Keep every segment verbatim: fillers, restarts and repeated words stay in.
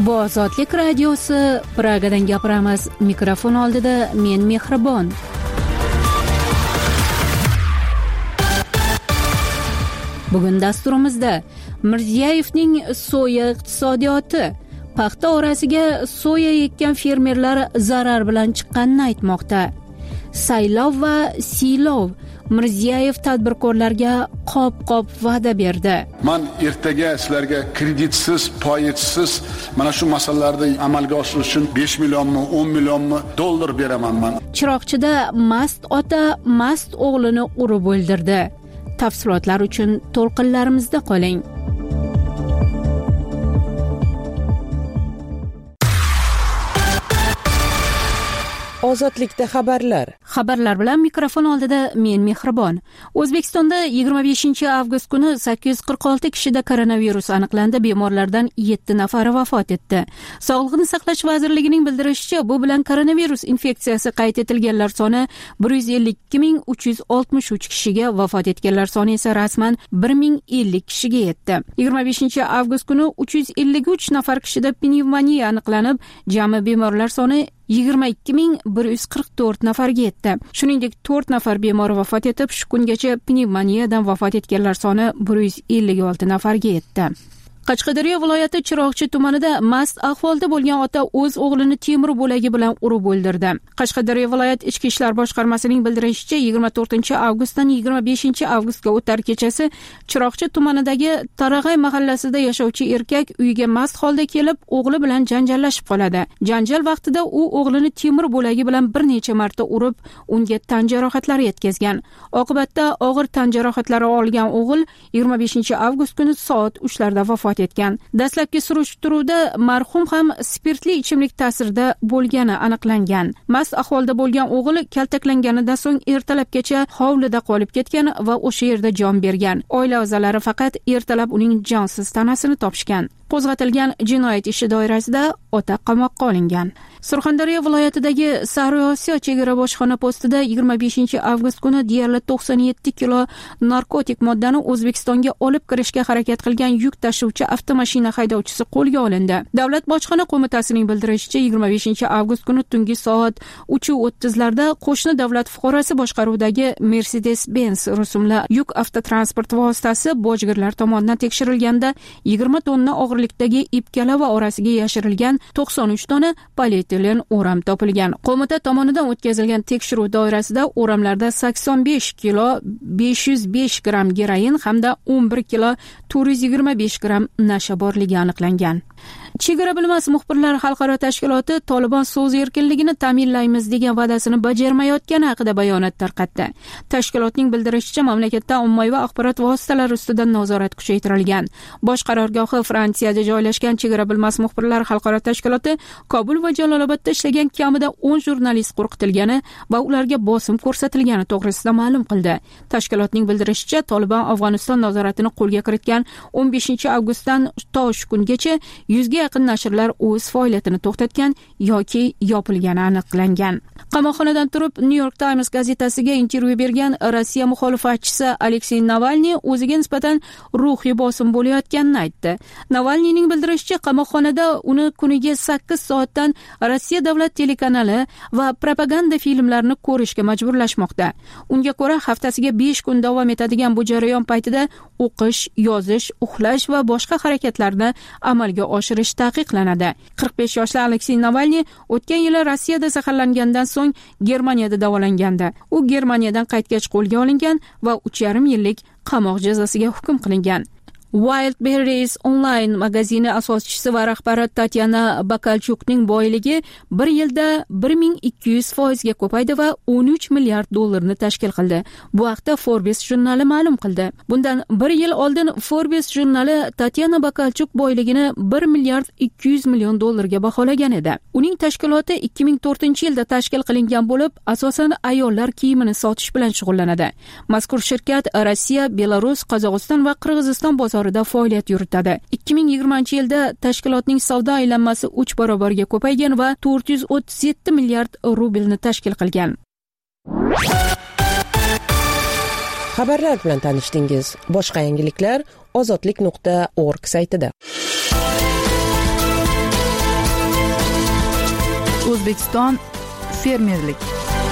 Bu Ozodlik radiosi, Pragadan gapiramiz. Mikrofon oldida men Mehribon. Bugun dasturimizda Mirziyoyevning soya iqtisodiyoti, paxta orasiga soya ekkan fermerlar zarar bilan chiqqanini aytmoqda. Saylov va siylov, Mirziyoyev tadbirkorlarga qop-qop va'da berdi. Men ertaga sizlarga kreditsiz, foizsiz mana shu masalalarni amalga oshirish uchun besh millionmi, o'n millionmi dollar beraman men. Chiroqchida mast ota mast o'g'lini urib o'ldirdi. Tafsilotlar uchun to'lqinlarimizda qoling. Ozodlikda xabarlar. Xabarlar bilan mikrofon oldida men Mehribon. O'zbekistonda yigirma beshinchi avgust kuni sakkiz yuz qirq olti kishida koronavirus aniqlandi. Bemorlardan yetti nafari vafot etdi. Sog'liqni saqlash vazirligining bildirishicha, bu bilan koronavirus infeksiyasi qayd etilganlar soni bir yuz ellik ikki ming uch yuz oltmish uch kishiga, vafot etganlar soni esa rasman bir ming ellik kishiga yetdi. yigirma beshinchi avgust kuni uch yuz ellik uch nafar kishida pnevmoniya aniqlanib, jami bemorlar soni yigirma ikki ming bir yuz qirq to'rt nafarga yetdi. Shuningdek, to'rt nafar bemor vafot etib, shu kungacha pnevmoniyadan vafot etganlar soni bir yuz ellik olti nafarga yetdi. Qashqadaryo viloyati Chiroqchi tumanida mast ahvolda bo'lgan ota o'z o'g'lini temir bo'lagi bilan urib o'ldirdi. Qashqadaryo viloyat Ichki ishlar boshqarmasining bildirishicha, yigirma to'rtinchi avgustdan yigirma beshinchi avgustga o'tar kechasi Chiroqchi tumanidagi Tarag'ay mahallasida yashovchi erkak uyiga mast holda kelib, o'g'li bilan janjallashib qoladi. Janjal vaqtida u o'g'lini temir bo'lagi bilan bir necha marta urib, unga tan jarohatlari yetkazgan. Oqibatda og'ir tan jarohatlari olgan o'g'il yigirma beshinchi avgust kuni soat uchlarda vafot etgan. Dastlabki surishtiruvda marhum ham spirtli ichimlik ta'sirida bo'lgani aniqlangan. Mast ahvolda bo'lgan o'g'il kaltaklanganidan so'ng ertalabgacha hovlida qolib ketgan va o'sha yerda jon bergan. Oila a'zolari faqat ertalab uning jonsiz tanasini topishgan. Qo'zg'atilgan jinoyat ishi doirasida ota qamoqqa olingan. Surxondaryo viloyatidagi Sariosiyo chegara bojxona postida yigirma beshinchi avgust kuni deyarli to'qson yetti kilo narkotik moddani O'zbekistonga olib kirishga harakat qilgan yuk tashuvchi avtomashina haydovchisi qo'lga olindi. Davlat bojxona qo'mitasining bildirishicha, yigirma beshinchi avgust kuni tungi soat uch o'ttiz larda qo'shni davlat fuqarosi boshqaruvidagi Mercedes-Benz rusumli yuk avtotransport vositasi bojgirlar tomonidan tekshirilganda yigirma tonna og'irlikdagi ipkalava orasiga yashirilgan to'qson uch dona polietilen o'ram topilgan. Qo'mita tomonidan o'tkazilgan tekshiruv doirasida o'ramlarda sakson besh kilo besh yuz besh gramm geroin hamda o'n bir kilo to'rt yuz yigirma besh gramm nasha borligi aniqlangan. Chegara bilmas muxbirlar xalqaro tashkiloti Tolibon so'z erkinligini ta'minlaymiz degan va'dasini bajarmayotgani haqida bayonot tarqatdi. Tashkilotning bildirishicha, mamlakatda ommaviy axborot vositalari ustidan nazorat kuchaytirilgan. Bosh qarorgohi Fransiyada joylashgan Chegara bilmas muxbirlar xalqaro tashkiloti Kobul va Jalolobodda ishlagan kamida o'n jurnalist qo'rqitilgani va ularga bosim ko'rsatilgani to'g'risida ma'lum qildi. Tashkilotning bildirishicha, Tolibon Afg'oniston nazoratini qo'lga kiritgan o'n beshinchi avgustdan to shu kungacha yuzga yaqin nashrlar o'z faoliyatini to'xtatgan yoki yopilgani aniqlangan. Qamoqxonadan turib New York Times gazetasiga intervyu bergan Rossiya muxolifatchisi Aleksey Navalniy o'ziga nisbatan ruhiy bosim bo'layotganini aytdi. Navalniyning bildirishicha, qamoqxonada uni kuniga sakkiz soatdan Rossiya davlat telekanali va propaganda filmlarini ko'rishga majburlashmoqda. Unga ko'ra, haftasiga besh kun davom etadigan bu jarayon paytida o'qish, yozish, uxlash va boshqa harakatlarni amalga oshirish taqiqlanadi. qirq besh yoshli Aleksey Navalniy o'tgan yili Rossiyada zaharlangandan so'ng Germaniyada davolangandi. U Germaniyadan qaytgach qo'lga olingan va uch yarim yillik qamoq jazosiga hukm qilingan. Wildberries onlayn magazini asoschisi va rahbari Tatyana Bakalchukning boyligi bir yilda bir ming ikki yuz foizga ko'paydi va o'n uch milliard dollarni tashkil qildi. Bu haqda Forbes jurnali ma'lum qildi. Bundan bir yil oldin Forbes jurnali Tatyana Bakalchuk boyligini bir milliard ikki yuz million dollarga baholagan edi. Uning tashkiloti ikki ming to'rtinchi yilda tashkil qilingan bo'lib, asosan ayollar kiyimini sotish bilan shug'ullanadi. Mazkur shirkat Rossiya, Belarus, Qozog'iston va Qirg'iziston bozorida faoliyat yuritadi. ikki ming yigirmanchi yilda tashkilotning savdo aylanmasi uch barobarga ko'paygan va to'rt yuz o'ttiz yetti milliard rublni tashkil qilgan. Xabarlar bilan tanishdingiz. Boshqa yangiliklar ozodlik nuqta org saytida. O'zbekiston fermerlik.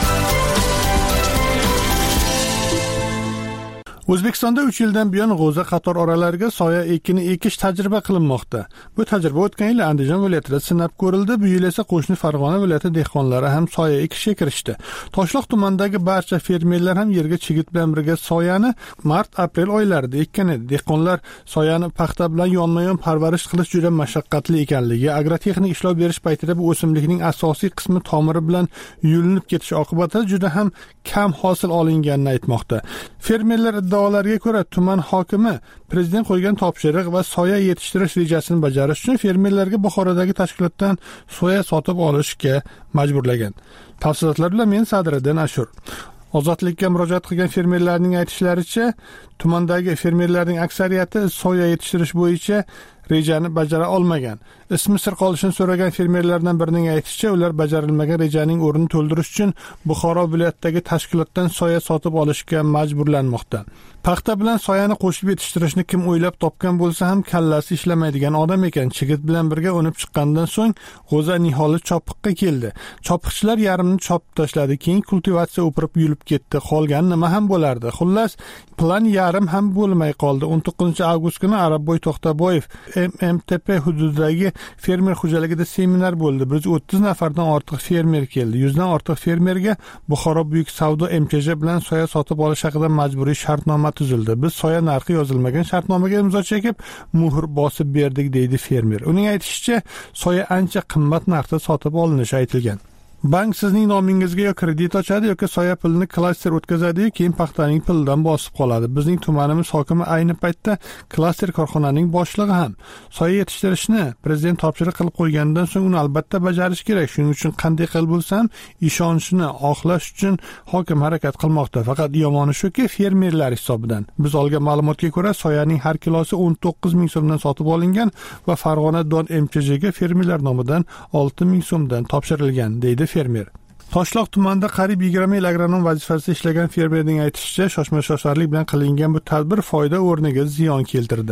O'zbekistonda uch yildan buyon g'o'za qator oralariga soya ekini ekish tajriba qilinmoqda. Bu tajriba o'tgan yil Andijon viloyatida sinab ko'rildi. Bu yil esa qo'shni Farg'ona viloyati dehqonlari ham soya ekishga kirishdi. Toshloq tumanidagi barcha fermerlar ham yerga chigit bilan birga soyani mart-aprel oylarida ekkan edi. Dehqonlar soyani paxta bilan yonma-yon parvarish qilish juda mashaqqatli ekanligi, agrotexnik ishlov berish paytida bu o'simlikning asosiy qismi tomiri bilan yulinib ketishi oqibatida juda ham kam hosil olinganini aytmoqda. Fermerlar iddaolariga ko'ra tuman hokimi prezident qo'ygan topshiriq va soya yetishtirish rejasini bajarish uchun fermerlarga Buxorodagi tashkilotdan soya sotib olishga majburlagan. Tafsilotlar bilan men Sadriddin Ashur. Ozodlikka murojaat qilgan fermerlarning aytishlaricha, tumandagi fermerlarning aksariyati soya yetishtirish bo'yicha rejani bajara olmagan. Ismi sir qolishini so'ragan fermerlardan birining aytishicha, ular bajarilmagan rejaning o'rnini to'ldirish uchun Buxoro viloyatidagi tashkilotdan soya sotib olishga majburlanmoqda. Paxta bilan soyani qo'shib yetishtirishni kim o'ylab topgan bo'lsa ham kallasi ishlamaydigan odam ekan. Chigit bilan birga unib chiqqandan so'ng g'o'za niholi chopiqqa keldi. Chopiqchilar yarimni chopib tashladi, keyin kultivatsiya o'pirib yulib ketdi. Qolgan nima ham bo'lardi? Xullas, plan yarim ham bo'lmay qoldi. o'n to'qqizinchi avgust kuni Arabboy To'xtaboyev M M T P hududidagi fermer xo'jaligida seminar bo'ldi. bir yuz o'ttiz nafardan ortiq fermer keldi. yuz dan ortiq fermerga Buxoro buyuk savdo M K J bilan soya sotib olish haqida majburiy shartnoma tuzildi. Biz soya narxi yozilmagan shartnomaga imzo chekib, muhr bosib berdik, deydi fermer. Uning aytishicha, soya ancha qimmat narxda sotib olinishi aytilgan. Bank sizning nomingizga yo kredit ochadi yoki soya pulini klaster o'tkazadi, keyin paxtaning pulidan bosib qoladi. Bizning tumanimiz hokimi ayni paytda klaster korxonaning boshlig'i ham. Soya yetishtirishni prezident topshiriq qilib qo'ygandan so'ng uni albatta bajarish kerak. Shuning uchun qanday qilib bo'lsam, ishonchni oqlash uchun hokim harakat qilmoqda. Faqat yomoni shuki, fermerlar hisobidan. Biz olgan ma'lumotga ko'ra, soyaning har kilosi o'n to'qqiz ming so'mdan sotib olingan va Farg'ona Don M K J ga fermerlar nomidan olti ming so'mdan topshirilgan, deydi fermer. Toshloq tumanida qariyb yigirma yil agronom vazifasida ishlagan fermerning aytishicha, shoshma-shosharlik bilan qilingan bu tadbir foyda o'rniga ziyon keltirdi.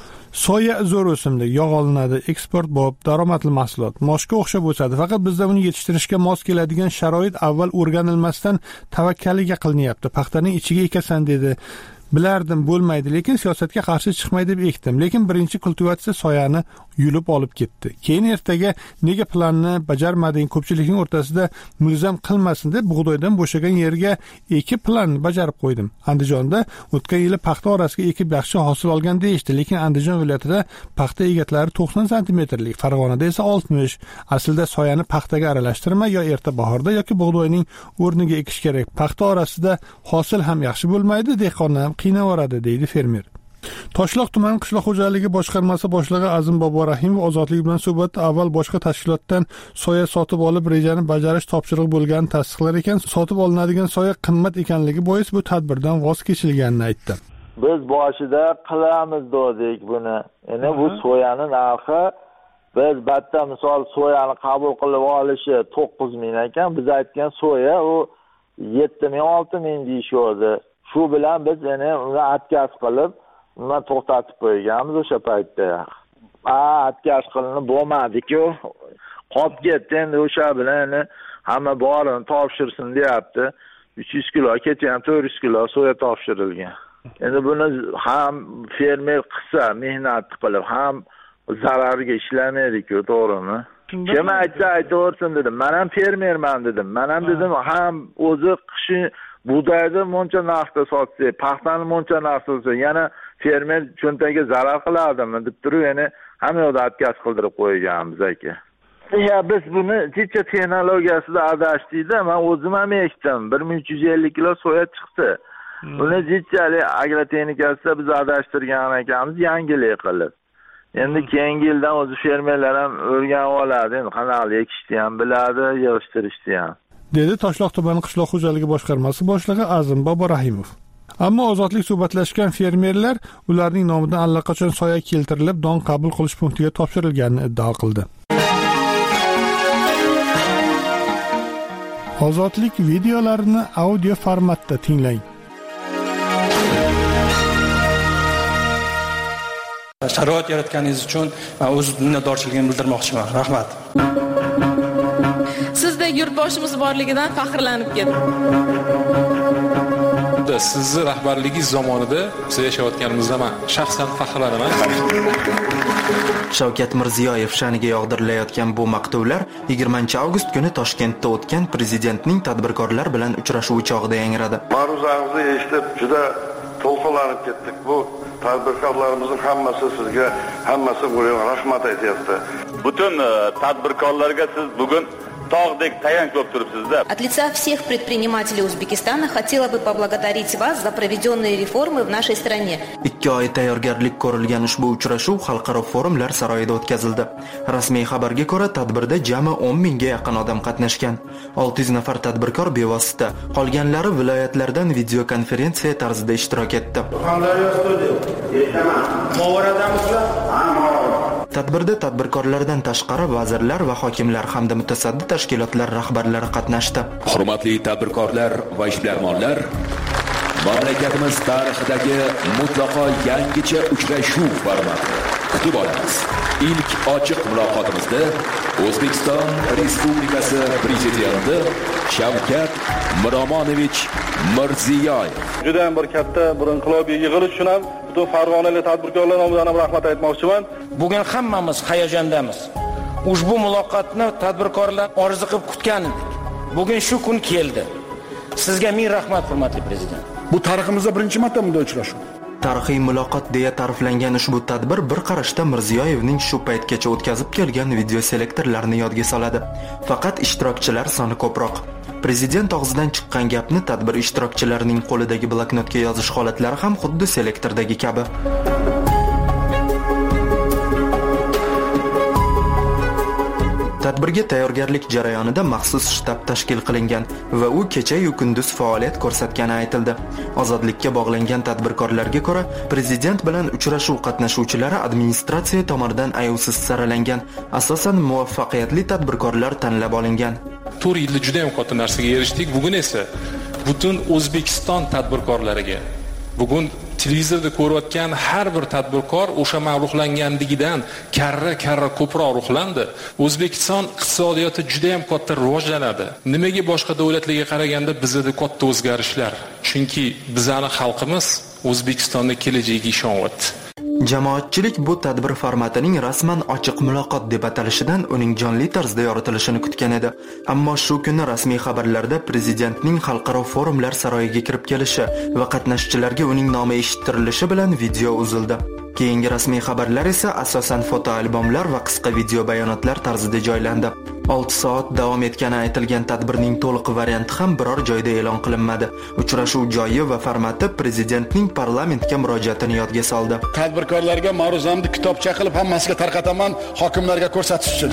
Soya zo'r o'simlik, yog' olinadi, eksport bo'lib, daromadli mahsulot. Moshga o'xshab o'sadi, faqat bizda uni yetishtirishga mos keladigan sharoit avval o'rganilmasdan tavakkaliga qilinyapti. Paxtaning ichiga ekasan dedi. Bilardim bo'lmaydi, lekin siyosatga qarshi chiqmay deb ekdim. Lekin birinchi kultivatsiya soyani yulib olib ketdi. Keyin ertaga nega planni bajarmading, ko'pchilikning o'rtasida mulzam qilmasin deb bug'doydan bo'shagan yerga ekib planni bajarib qo'ydim. Andijonda o'tgan yili paxta orasiga ekib yaxshi hosil olgan deyishdi, lekin Andijon viloyatida paxta egatlari to'qson santimetrlik, Farg'onada esa oltmish. Aslida soyani paxtaga aralashtirma, yo erta bahorda yoki bug'doyning o'rniga ekish kerak. Paxta orasida hosil ham yaxshi bo'lmaydi, dehqonni ham qiynavoradi, deydi fermer. Toshloq tuman qishloq xo'jaligi boshqarmasi boshlig'i Azim Boborahimov ozodlik bilan suhbatda avval boshqa tashkilotdan soya sotib olib rejani bajarish topshiriq bo'lganini tasdiqlar ekan, sotib olinadigan soya qimmat ekanligi bois bu tadbirdan voz kechilganini aytdi. Biz boshida qilamiz dedik buni. Endi bu soyani narxi biz batta misol soyani qabul qilib olishi to'qqiz ming ekan, biz aytgan soya u yetti ming olti ming deyishdi. Shu bilan biz yana uni atkaz qilib, uni to'xtatib qo'yganmiz o'sha paytda. A, atkaz qilinib bo'lmadi-ku. Qolib ketdi, endi o'sha bilan hamma borini topshirsin deyapti. uch yuz kilo, kecha ham to'rt yuz kilo soya topshirilgan. Endi buni ham fermer qilsa, mehnat qilib, ham zararga ishlamaydi-ku, to'g'rimi? Kim aytsa aytaversin dedim. Men ham fermerman dedim. Men ham dedim, ham o'zi qishi buğdayda moncha narxda sotsa, paxtani moncha narxda sotsa, yana fermer cho'ntagiga zarar qiladimi deb turib, yana hamma yoqda atkaz qildirib qo'yganmiz aka. Ya biz buni jicha texnologiyasida adashdikda, men o'zim ham ekdim. bir ming uch yuz ellik kilo soya chiqdi. Buni jichalik agrotexnikasida biz adashtirgan ekanmiz, yangilik qilib. Endi keyingi yildan o'zi fermerlar ham o'rganib oladi, endi qanday ekishni ham biladi, yig'ishtirishni ham. Dedi Toshloq tumani qishloq xo'jaligi boshqarmasi boshlig'i Azim Boborahimov. Ammo ozodlik suhbatlashgan fermerlar ularning nomidan allaqachon soya keltirilib, don qabul qilish punktiga topshirilganini iddao qildi. Ozodlik videolarini audio formatda tinglang. Sharoit yaratganingiz uchun men o'z minnatdorchiligimni bildirmoqchiman. Rahmat. shunday yurtboshimiz borligidan faxrlanib ketdim. Sizni rahbarligingiz zamonida biz yashayotganimizda men shaxsan faxrlanaman. Shavkat Mirziyoyev sha'niga yog'dirilayotgan bu maqtovlar yigirmanchi avgust kuni Toshkentda o'tgan prezidentning tadbirkorlar bilan uchrashuvi chog'ida yangradi. Ma'ruzangizni eshitib juda to'lqinlanib ketdik. Bu tadbirkorlarimizning hammasi sizga, hammasi bo'lib rahmat aytyapti. Butun tadbirkorlarga siz bugun tog'dek tayanch bo'lib turibsiz-da. От лица всех предпринимателей Узбекистана хотела бы поблагодарить вас за проведенные реформы в нашей стране. ikki oy tayyorgarlik ko'rilgan ushbu uchrashuv xalqaro forumlar saroyida o'tkazildi. Rasmiy xabarga ko'ra, tadbirda jami o'n mingga yaqin odam qatnashgan. olti yuz nafar tadbirkor bevosita, qolganlari viloyatlardan video konferensiya tarzida ishtirok etdi. Tadbirda tadbirkorlardan tashqari vazirlar va hokimlar hamda mutasaddi tashkilotlar rahbarlari qatnashdi. Hurmatli tadbirkorlar va ishbilarmonlar, mamlakatimiz tarixidagi mutlaqo yangicha uchrashuv formati kutib olamiz. İlk ochiq muloqotimizda O'zbekiston Respublikasi Prezidenti Shavkat Miromonovich Mirziyoyev juda ham bir katta bir inqilobiy yig'ilish uchun ham butun Farg'onalik tadbirkorlar nomidan ham rahmat aytmoqchiman. Bugun hammamiz hayajondamiz. Ushbu muloqotni tadbirkorlar orzu qilib kutgan edik. Bugun shu kun keldi. Sizga ming rahmat, hurmatli prezident. Bu tariximizda birinchi marta bunday uchrashuv. Tarixiy muloqot deya ta'riflangan ushbu tadbir bir qarashda Mirziyoyevning shu paytgacha o'tkazib kelgan video selektorlarini yodga soladi. Faqat ishtirokchilar soni ko'proq. Prezident og'zidan chiqqan gapni tadbir ishtirokchilarining qo'lidagi bloknotga yozish holatlari ham xuddi selektordagi kabi. Tadbirga tayyorgarlik jarayonida maxsus shtab tashkil qilingan va u kecha-yu kunduz faoliyat ko'rsatgani aytildi. Ozodlikka bog'langan tadbirkorlarga ko'ra, prezident bilan uchrashuv qatnashuvchilari administratsiya tomonidan ayovsiz saralangan, asosan muvaffaqiyatli tadbirkorlar tanlab olingan. to'rt yilda juda ham katta narsaga erishdik. Bugun esa butun O'zbekiston tadbirkorlariga, bugun televizorda ko'rayotgan har bir tadbirkor o'sha ma'ruhlanganligidan karra-karra ko'proq ruhlandi. O'zbekiston iqtisodiyoti juda ham katta rivojlanadi. Nimaga boshqa davlatlarga qaraganda bizda katta o'zgarishlar? Chunki bizning xalqimiz O'zbekistonda kelajagiga ishonyapti. Jamoatchilik bu tadbir formatining rasman ochiq muloqot deb atalishidan uning jonli tarzda yoritilishini kutgan edi. Ammo shu kuni rasmiy xabarlarda prezidentning xalqaro forumlar saroyiga kirib kelishi va qatnashchilarga uning nomi eshittirilishi bilan video uzildi. Keyingi rasmiy xabarlar esa asosan fotoalbomlar va qisqa video bayonotlar tarzida joylandi. olti soat davom etgani aytilgan tadbirning to'liq varianti ham biror joyda e'lon qilinmadi. Uchrashuv joyi va formati prezidentning parlamentga murojaatini yodga soldi. Tadbirkorlarga ma'ruzamni kitobcha qilib hammasiga tarqataman, hokimlarga ko'rsatish uchun.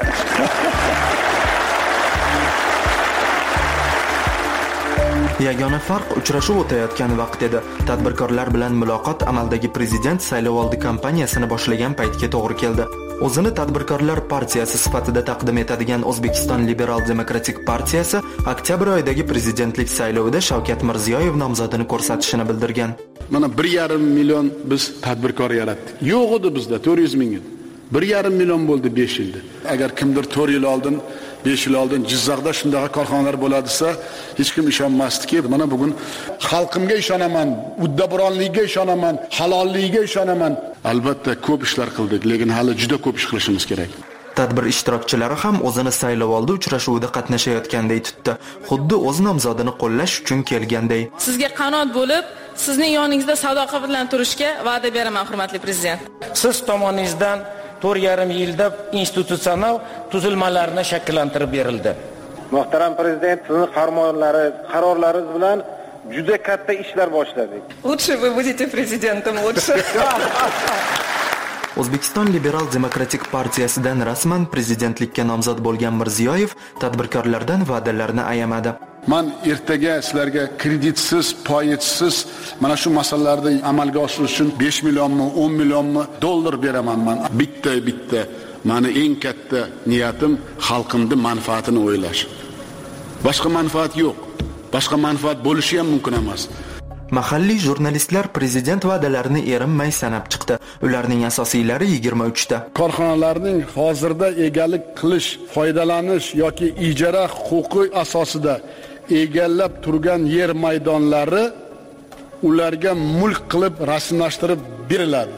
Yagona farq uchrashuv o'tayotgan vaqt edi. Tadbirkorlar bilan muloqot amaldagi prezident saylovoldi kampaniyasini boshlagan paytga to'g'ri keldi. O'zini tadbirkorlar partiyasi sifatida taqdim etadigan O'zbekiston Liberal Demokratik partiyasi oktyabr oyidagi prezidentlik saylovida Shavkat Mirziyoyev nomzodini ko'rsatishini bildirgan. Mana bir yarim million biz tadbirkor yaratdik. Yo'q edi bizda to'rt yuz ming. bir yarim million bo'ldi besh yilda. Agar kimdir to'rt yil oldin, besh yil oldin Jizzaxda shunday korxonalar bo'ladisa, hech kim ishonmasdiki. Mana bugun xalqimga ishonaman, uddaburonligiga ishonaman, halolligiga ishonaman. Albatta ko'p ishlar qildik, lekin hali juda ko'p ish qilishimiz kerak. Tadbir ishtirokchilari ham o'zini saylovoldi uchrashuvida qatnashayotganday tutdi. Xuddi o'z nomzodini qo'llash uchun kelganday. Sizga qanot bo'lib, sizning yoningizda sadoqat bilan turishga va'da beraman, hurmatli prezident. Siz tomoningizdan to'rt yarim yilda institutsional tuzilmalarni shakllantirib berildi. Muhtaram prezident, sizning farmonlari, qarorlaringiz bilan juda katta ishlar boshladik. Лучше вы будете президентом, лучше. O'zbekiston Liberal Demokratik partiyasidan rasman prezidentlikka nomzod bo'lgan Mirziyoyev tadbirkorlardan va'dalarni ayamadi. Men ertaga sizlarga kreditsiz, foizsiz mana shu masalalarni amalga oshirish uchun besh millionmi, o'n millionmi dollar beraman men. Bitta bitta. Meni eng katta niyatim xalqimning manfaatini o'ylash. Boshqa manfaat yo'q. Boshqa manfaat bo'lishi ham mumkin emas. Mahalliy jurnalistlar prezident va'dalarini erinmay sanab chiqdi. Ularning asosiylari yigirma uch ta. Korxonalarning hozirda egalik qilish, foydalanish yoki ijara huquqi asosida egallab turgan yer maydonlari ularga mulk qilib rasmiylashtirib beriladi.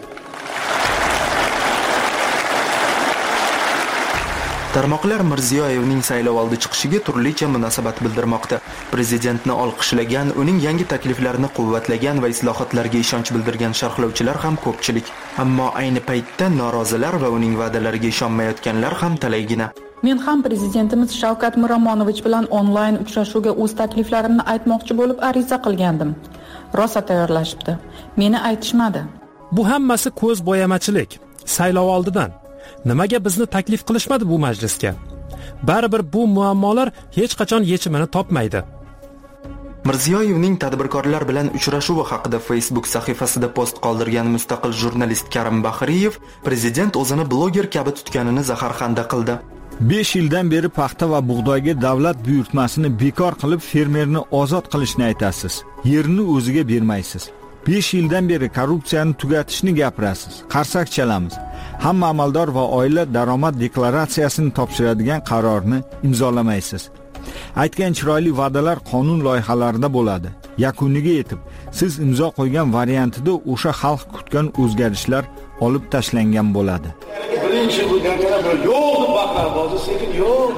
Tarmoqlar Mirziyoyevning saylovoldi chiqishiga turlicha munosabat bildirmoqda. Prezidentni olqishlagan, uning yangi takliflarini quvvatlagan va islohotlarga ishonch bildirgan sharhlovchilar ham ko'pchilik. Ammo ayni paytda norozilar va uning va'dalariga ishonmayotganlar ham talaygina. Men ham prezidentimiz Shavkat Miromonovich bilan onlayn uchrashuvga o'z takliflarimni aytmoqchi bo'lib ariza qilgandim. Rosa tayyorlashibdi. Meni aytishmadi. Bu hammasi ko'z bo'yamachilik. Saylovoldidan nimaga bizni taklif qilishmadi bu majlisga? Baribir bu muammolar hech qachon yechimini topmaydi. Mirziyoyevning tadbirkorlar bilan uchrashuvi haqida Facebook sahifasida post qoldirgan mustaqil jurnalist Karim Bahriyev prezident o'zini bloger kabi tutganini zaharxanda qildi. besh yildan beri paxta va bug'doyga davlat buyurtmasini bekor qilib fermerni ozod qilishni aytasiz. Yerini o'ziga bermaysiz. besh yildan beri korrupsiyani tugatishni gapirasiz. Qarsak chalamiz. Hamma amaldor va oila daromad deklaratsiyasini topshiradigan qarorni imzolamaysiz. Aytgan chiroyli va'dalar qonun loyihalarida bo'ladi. Yakuniga yetib, siz imzo qo'ygan variantida o'sha xalq kutgan o'zgarishlar olib tashlangan bo'ladi. Birinchi bo'lganda yo'q deb baqirdi, hozir sekin yo'q.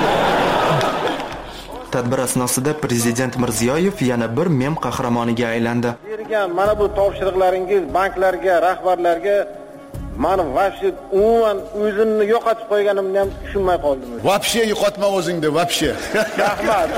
Tadbir asnosida prezident Mirziyoyev yana bir mem qahramoniga aylandi. Bergan mana bu topshiriqlaringiz banklarga, rahbarlarga mani vobshe umuman o'zimni yo'qotib qo'yganimni ham tushunmay qoldim. Vobshe yo'qotma o'zingni, vobshe. Rahmat.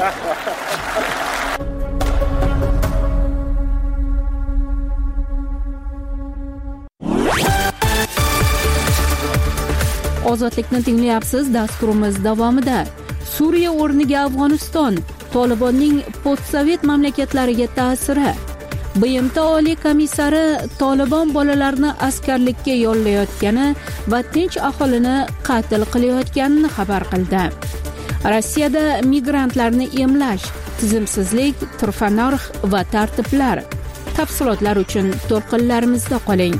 Ozodlikni tinglayapsiz. Dasturimiz davomida Suriya o'rniga Afg'oniston, Tolibonning postsovet mamlakatlariga ta'siri, B M T oliy komissari Tolibon bolalarni askarlikka yollayotgani va tinch aholini qatl qilayotganini xabar qildi. Rossiyada migrantlarni emlash, tizimsizlik, turfa narx va tartiblar. Tafsilotlar uchun to'lqinlarimizda qoling.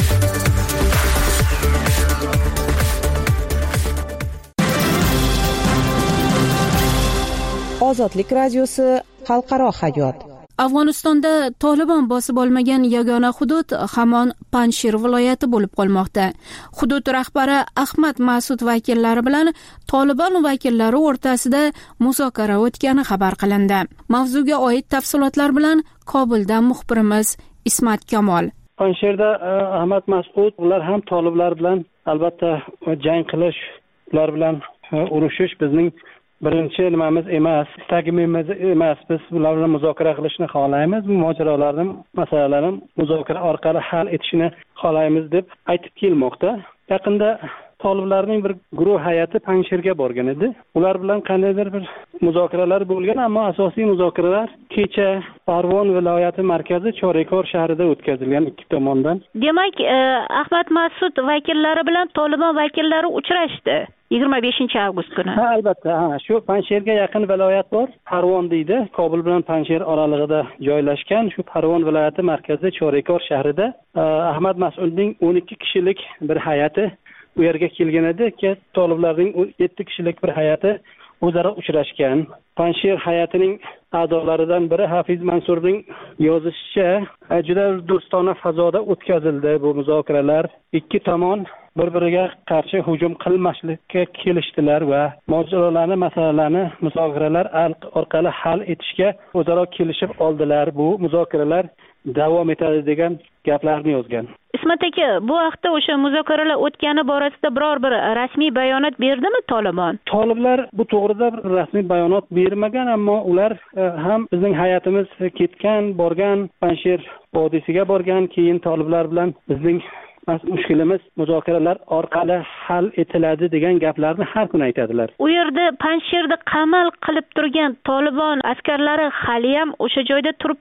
Ozodlik radiosi xalqaro hayot. Afg'onistonda Tolibon bosib olmagan yagona hudud hamon Panjshir viloyati bo'lib qolmoqda. Hudud rahbari Ahmad Mas'ud vakillari bilan Tolibon vakillari o'rtasida muzokara o'tgani xabar qilindi. Mavzuga oid tafsilotlar bilan Kobuldan muxbirimiz Ismat Kamol. Panjshirda Ahmad Mas'ud ular ham toliblar bilan albatta jang qilish, ular bilan urushish bizning birinchi nimamiz emas, istagimiz emas. Biz ular bilan muzokara qilishni xohlaymiz. Bu mojarolarni, masalalarni muzokara orqali hal etishni xohlaymiz deb aytib kelmoqda. Yaqinda toliblarning bir guruh hay'ati Panjshirga borgan edi. Ular bilan qandaydir bir muzokaralar bo'lgan, ammo asosiy muzokaralar kecha Farg'on viloyati markazi Chorekor shahrida o'tkazilgan ikki tomondan. Demak, Ahmad Mas'ud vakillari bilan Tolibon vakillari uchrashdi. yigirma beshinchi avgust kuni. Ha, albatta, ha, shu Panjshirga yaqin viloyat bor, Farg'on deydi. Kobul bilan Panjshir oralig'ida joylashgan shu Farg'on viloyati markazi Chorekor shahrida Ahmad Mas'udning o'n ikki kishilik bir hay'ati u yerga kelgan edi. Toliblarning yetti kishilik bir hay'ati o'zaro uchrashgan. Panjshir hay'atining a'zolaridan biri Hafiz Mansurning yozishicha, juda do'stona fazoda o'tkazildi bu muzokaralar. Ikki tomon bir-biriga qarshi hujum qilmaslikka kelishdilar va mojarolarni, masalalarni muzokaralar orqali hal etishga o'zaro kelishib oldilar. Bu muzokaralar davom etadi degan gaplarni yozgan. Ismat aka, bu haqda o'sha muzokaralar o'tgani borasida biror bir rasmiy bayonot berdimi Tolibon? Toliblar bu to'g'rida rasmiy bayonot bermagan, ammo ular ham bizning hay'atimiz ketgan, borgan, Panjshir vodiysiga borgan, keyin toliblar bilan bizning mushkulimiz muzokaralar orqali hal etiladi degan gaplarni har kuni aytadilar. U yerda Panjshirda qamal qilib turgan Tolibon askarlari hali ham o'sha joyda turibdimi?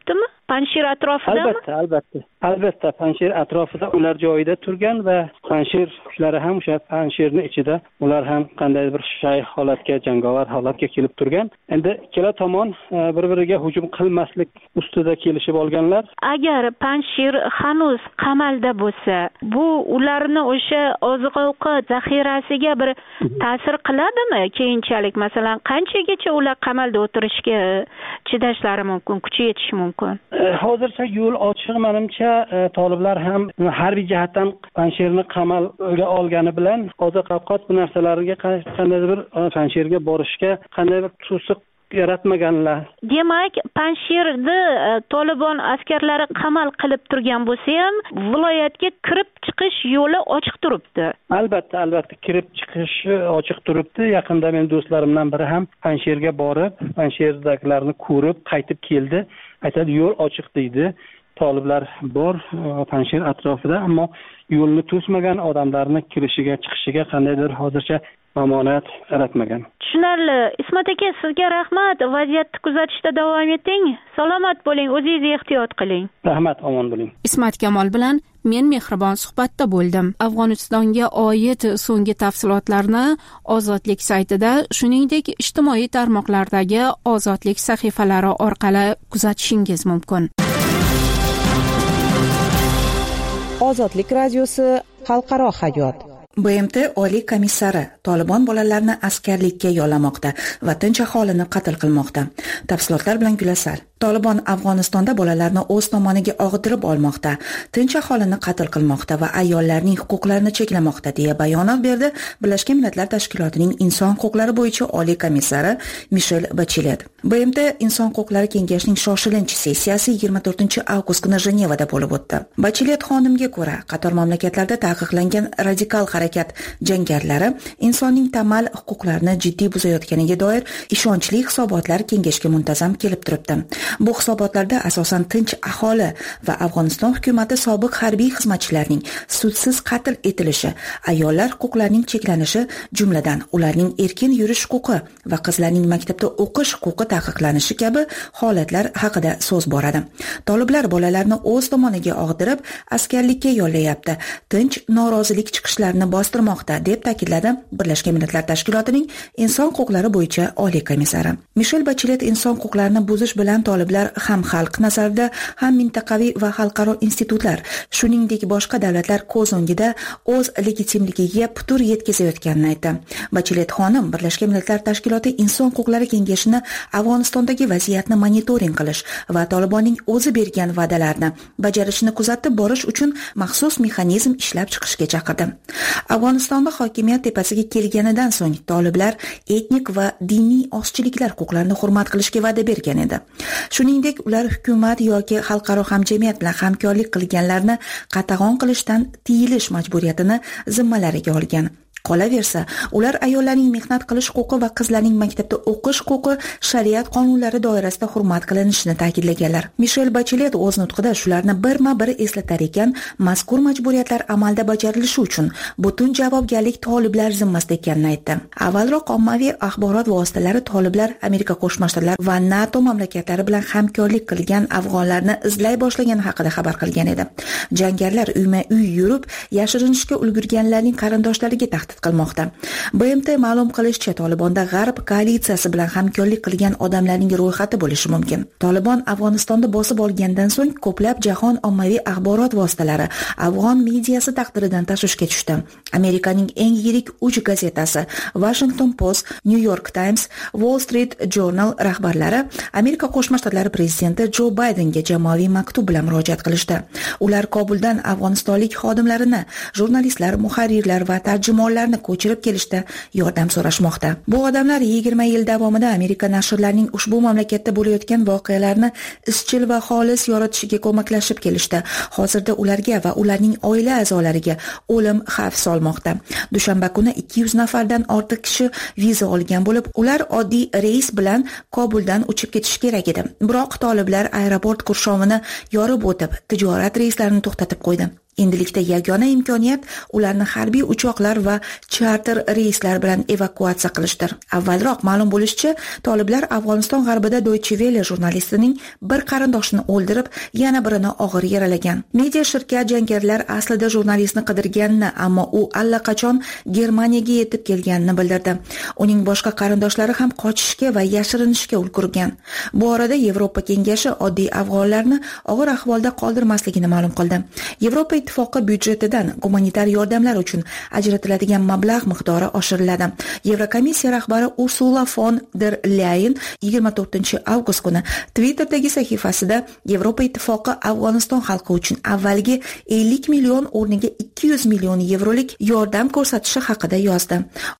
Panjshir atrofidami? Albatta, albatta. Albatta, Panjshir atrofida ular joyida turgan va Panjshir kuchlari ham o'sha Panjshirning ichida ular ham qanday bir shay holatga, jangovar holatga kelib turgan. Endi ikkala tomon bir-biriga hujum qilmaslik ustida kelishib olganlar. Agar Panjshir hanuz qamalda bo'lsa, bu ularni o'sha oziq-ovqat zaxirasiga bir ta'sir qiladimi keyinchalik? Masalan, qanchagacha ular qamalda o'tirishga chidashlari mumkin, kuchi yetishi mumkin? Hozircha yo'l ochiq, menimcha toliblar ham harbiy jihatdan Panjshirni qamalga olgani bilan oziq-ovqat bu narsalarga qanday bir Panjshirga borishga qanday bir to'siq yaratmaganlar. Demak, Panjshirni Tolibon askarlari qamal qilib turgan bo'lsa ham, viloyatga kirib chiqish yo'li ochiq turibdi. Albatta, albatta kirib chiqish ochiq turibdi. Yaqinda men do'stlarimdan biri ham Panjshirga borib, Panjshirdagilarni ko'rib, qaytib keldi. Aytadi, yo'l ochiq deydi. Toliblar bor Panjshir atrofida, ammo yo'lni to'smagan, odamlarni kirishiga, chiqishiga qandaydir hozircha ma'monat yaratmagan. Tushunarli. Ismat aka, sizga rahmat. Vaziyatni kuzatishda davom eting. Salomat bo'ling, o'zingizni ehtiyot qiling. Rahmat, omon bo'ling. Ismat Kamol bilan men Mehribon suhbatda bo'ldim. Afg'onistonga oid so'nggi tafsilotlarni Ozodlik saytida, shuningdek ijtimoiy tarmoqlardagi Ozodlik sahifalari orqali kuzatishingiz mumkin. Ozodlik radiosi xalqaro hayot. B M T oliy komissari Tolibon bolalarni askarlikka yollamoqda va tinch aholini qatl qilmoqda. Tafsilotlar bilan Gulasal. Tolibon Afg'onistonda bolalarni o'z tomoniga og'dirib olmoqda, tinch aholini qatl qilmoqda va ayollarning huquqlarini cheklamoqda deya bayonot berdi Birlashgan Millatlar Tashkilotining inson huquqlari bo'yicha oliy komissari Michelle Bachelet. B M T inson huquqlari kengashining shoshilinch sessiyasi yigirma to'rtinchi avgust kuni Jenevada bo'lib o'tdi. Bachelet xonimga ko'ra, qator mamlakatlarda taqiqlangan radikal harakat jangarilari insonning tamal huquqlarini jiddiy buzayotganiga doir ishonchli hisobotlar kengashga muntazam kelib turibdi. Bu hisobotlarda asosan tinch aholi va Afg'oniston hukumati sobiq harbiy xizmatchilarining sudsiz qatl etilishi, ayollar huquqlarining cheklanishi, jumladan ularning erkin yurish huquqi va qizlarning maktabda o'qish huquqi taqiqlanishi kabi holatlar haqida so'z boradi. Toliblar bolalarni o'z tomoniga og'dirib, askarlikka yollayapti, tinch norozilik chiqishlarini bostirmoqda, deb ta'kidladi Birlashgan Millatlar Tashkilotining inson huquqlari bo'yicha oliy komissari. Michelle Bachelet inson huquqlarini buzish bilan toliblar ham xalq nazarida, ham mintaqaviy va xalqaro institutlar, shuningdek boshqa davlatlar ko'z o'ngida o'z legitimligiga putur yetkazayotganini aytdi. Bachelet xonim Birlashgan Millatlar Tashkiloti inson huquqlari kengashini Afg'onistondagi vaziyatni monitoring qilish va Tolibonning o'zi bergan va'dalarni bajarishni kuzatib borish uchun maxsus mexanizm ishlab chiqishga chaqirdi. Afg'onistonda hokimiyat tepasiga kelganidan so'ng toliblar etnik va diniy ozchiliklar huquqlarini hurmat qilishga va'da bergan edi. Shuningdek, ular hukumat yoki xalqaro hamjamiyat bilan hamkorlik qilganlarni qatag'on qilishdan tiyilish majburiyatini zimmalariga olgan. Qolaversa, ular ayollarning mehnat qilish huquqi va qizlarning maktabda o'qish huquqi shariat qonunlari doirasida hurmat qilinishini ta'kidlaganlar. Michelle Bachelet o'z nutqida shularni birma-bir eslatar ekan, mazkur majburiyatlar amalda bajarilishi uchun butun javobgarlik toliblar zimmasida ekanini aytdi. Avvalroq ommaviy axborot vositalari toliblar Amerika Qo'shma Shtatlari va NATO mamlakatlari bilan hamkorlik qilgan afg'onlarni izlay boshlagani haqida xabar qilgan edi. Jangarilar uyma-uy yurib, yashirinishga ulgurganlarning qarindoshlariga tahdid qilmoqda. B M T ma'lum qilishicha, Tolibonda G'arb koalitsiyasi bilan hamkorlik qilgan odamlarning ro'yxati bo'lishi mumkin. Tolibon Afg'onistonda bosib olgandan so'ng ko'plab jahon ommaviy axborot vositalari afg'on mediyasi taqdiridan tashvishga tushdi. Amerikaning eng yirik uch gazetasi Washington Post, New York Times, Wall Street Journal rahbarlari Amerika Qo'shma Shtatlari prezidenti Joe Bidenga jamoaviy maktub bilan murojaat qilishdi. Ular Kobuldan afg'onistonlik xodimlarini, jurnalistlar, muharrirlar va tarjimonlar ko'chirib kelishda yordam so'rashmoqda. Bu odamlar yigirma yil davomida Amerika nashrlarining ushbu mamlakatda bo'layotgan voqealarni izchil va xolis yoritishiga ko'maklashib kelishdi. Hozirda ularga va ularning oila a'zolariga o'lim xavf solmoqda. Dushanba kuni ikki yuz nafardan ortiq kishi viza olgan bo'lib, ular oddiy reys bilan Kobuldan uchib ketish kerak edi. Biroq toliblar aeroport qurshovini yorib o'tib, tijorat reyslarini to'xtatib qo'ydi. Endilikda yagona imkoniyat ularni harbiy uchoqlar va charter reyslar bilan evakuatsiya qilishdir. Avvalroq ma'lum bo'lishicha, toliblar Afg'oniston g'arbida Deutsche Welle jurnalistining bir qarindoshini o'ldirib, yana birini og'ir yaralagan. Media shirkat jangarilar aslida jurnalistni qidirganini, ammo u allaqachon Germaniyaga yetib kelganini bildirdi. Uning boshqa qarindoshlari ham qochishga va yashirinishga ulgurgan. Bu orada Yevropa Kengashi oddiy afg'onlarni og'ir ahvolda qoldirmasligini ma'lum qildi. Yevropa Ittifoqi byudjetidan gumanitar yordamlar uchun ajratiladigan mablag' miqdori oshiriladi. Yevrokomissiya rahbari Ursula von der Leyen yigirma to'rtinchi avgust kuni Twitter'dagi sahifasida Yevropa Ittifoqi Afg'oniston xalqi uchun avvalgi ellik million o'rniga ikki yuz million yevrolik yordam ko'rsatishi haqida yozdi.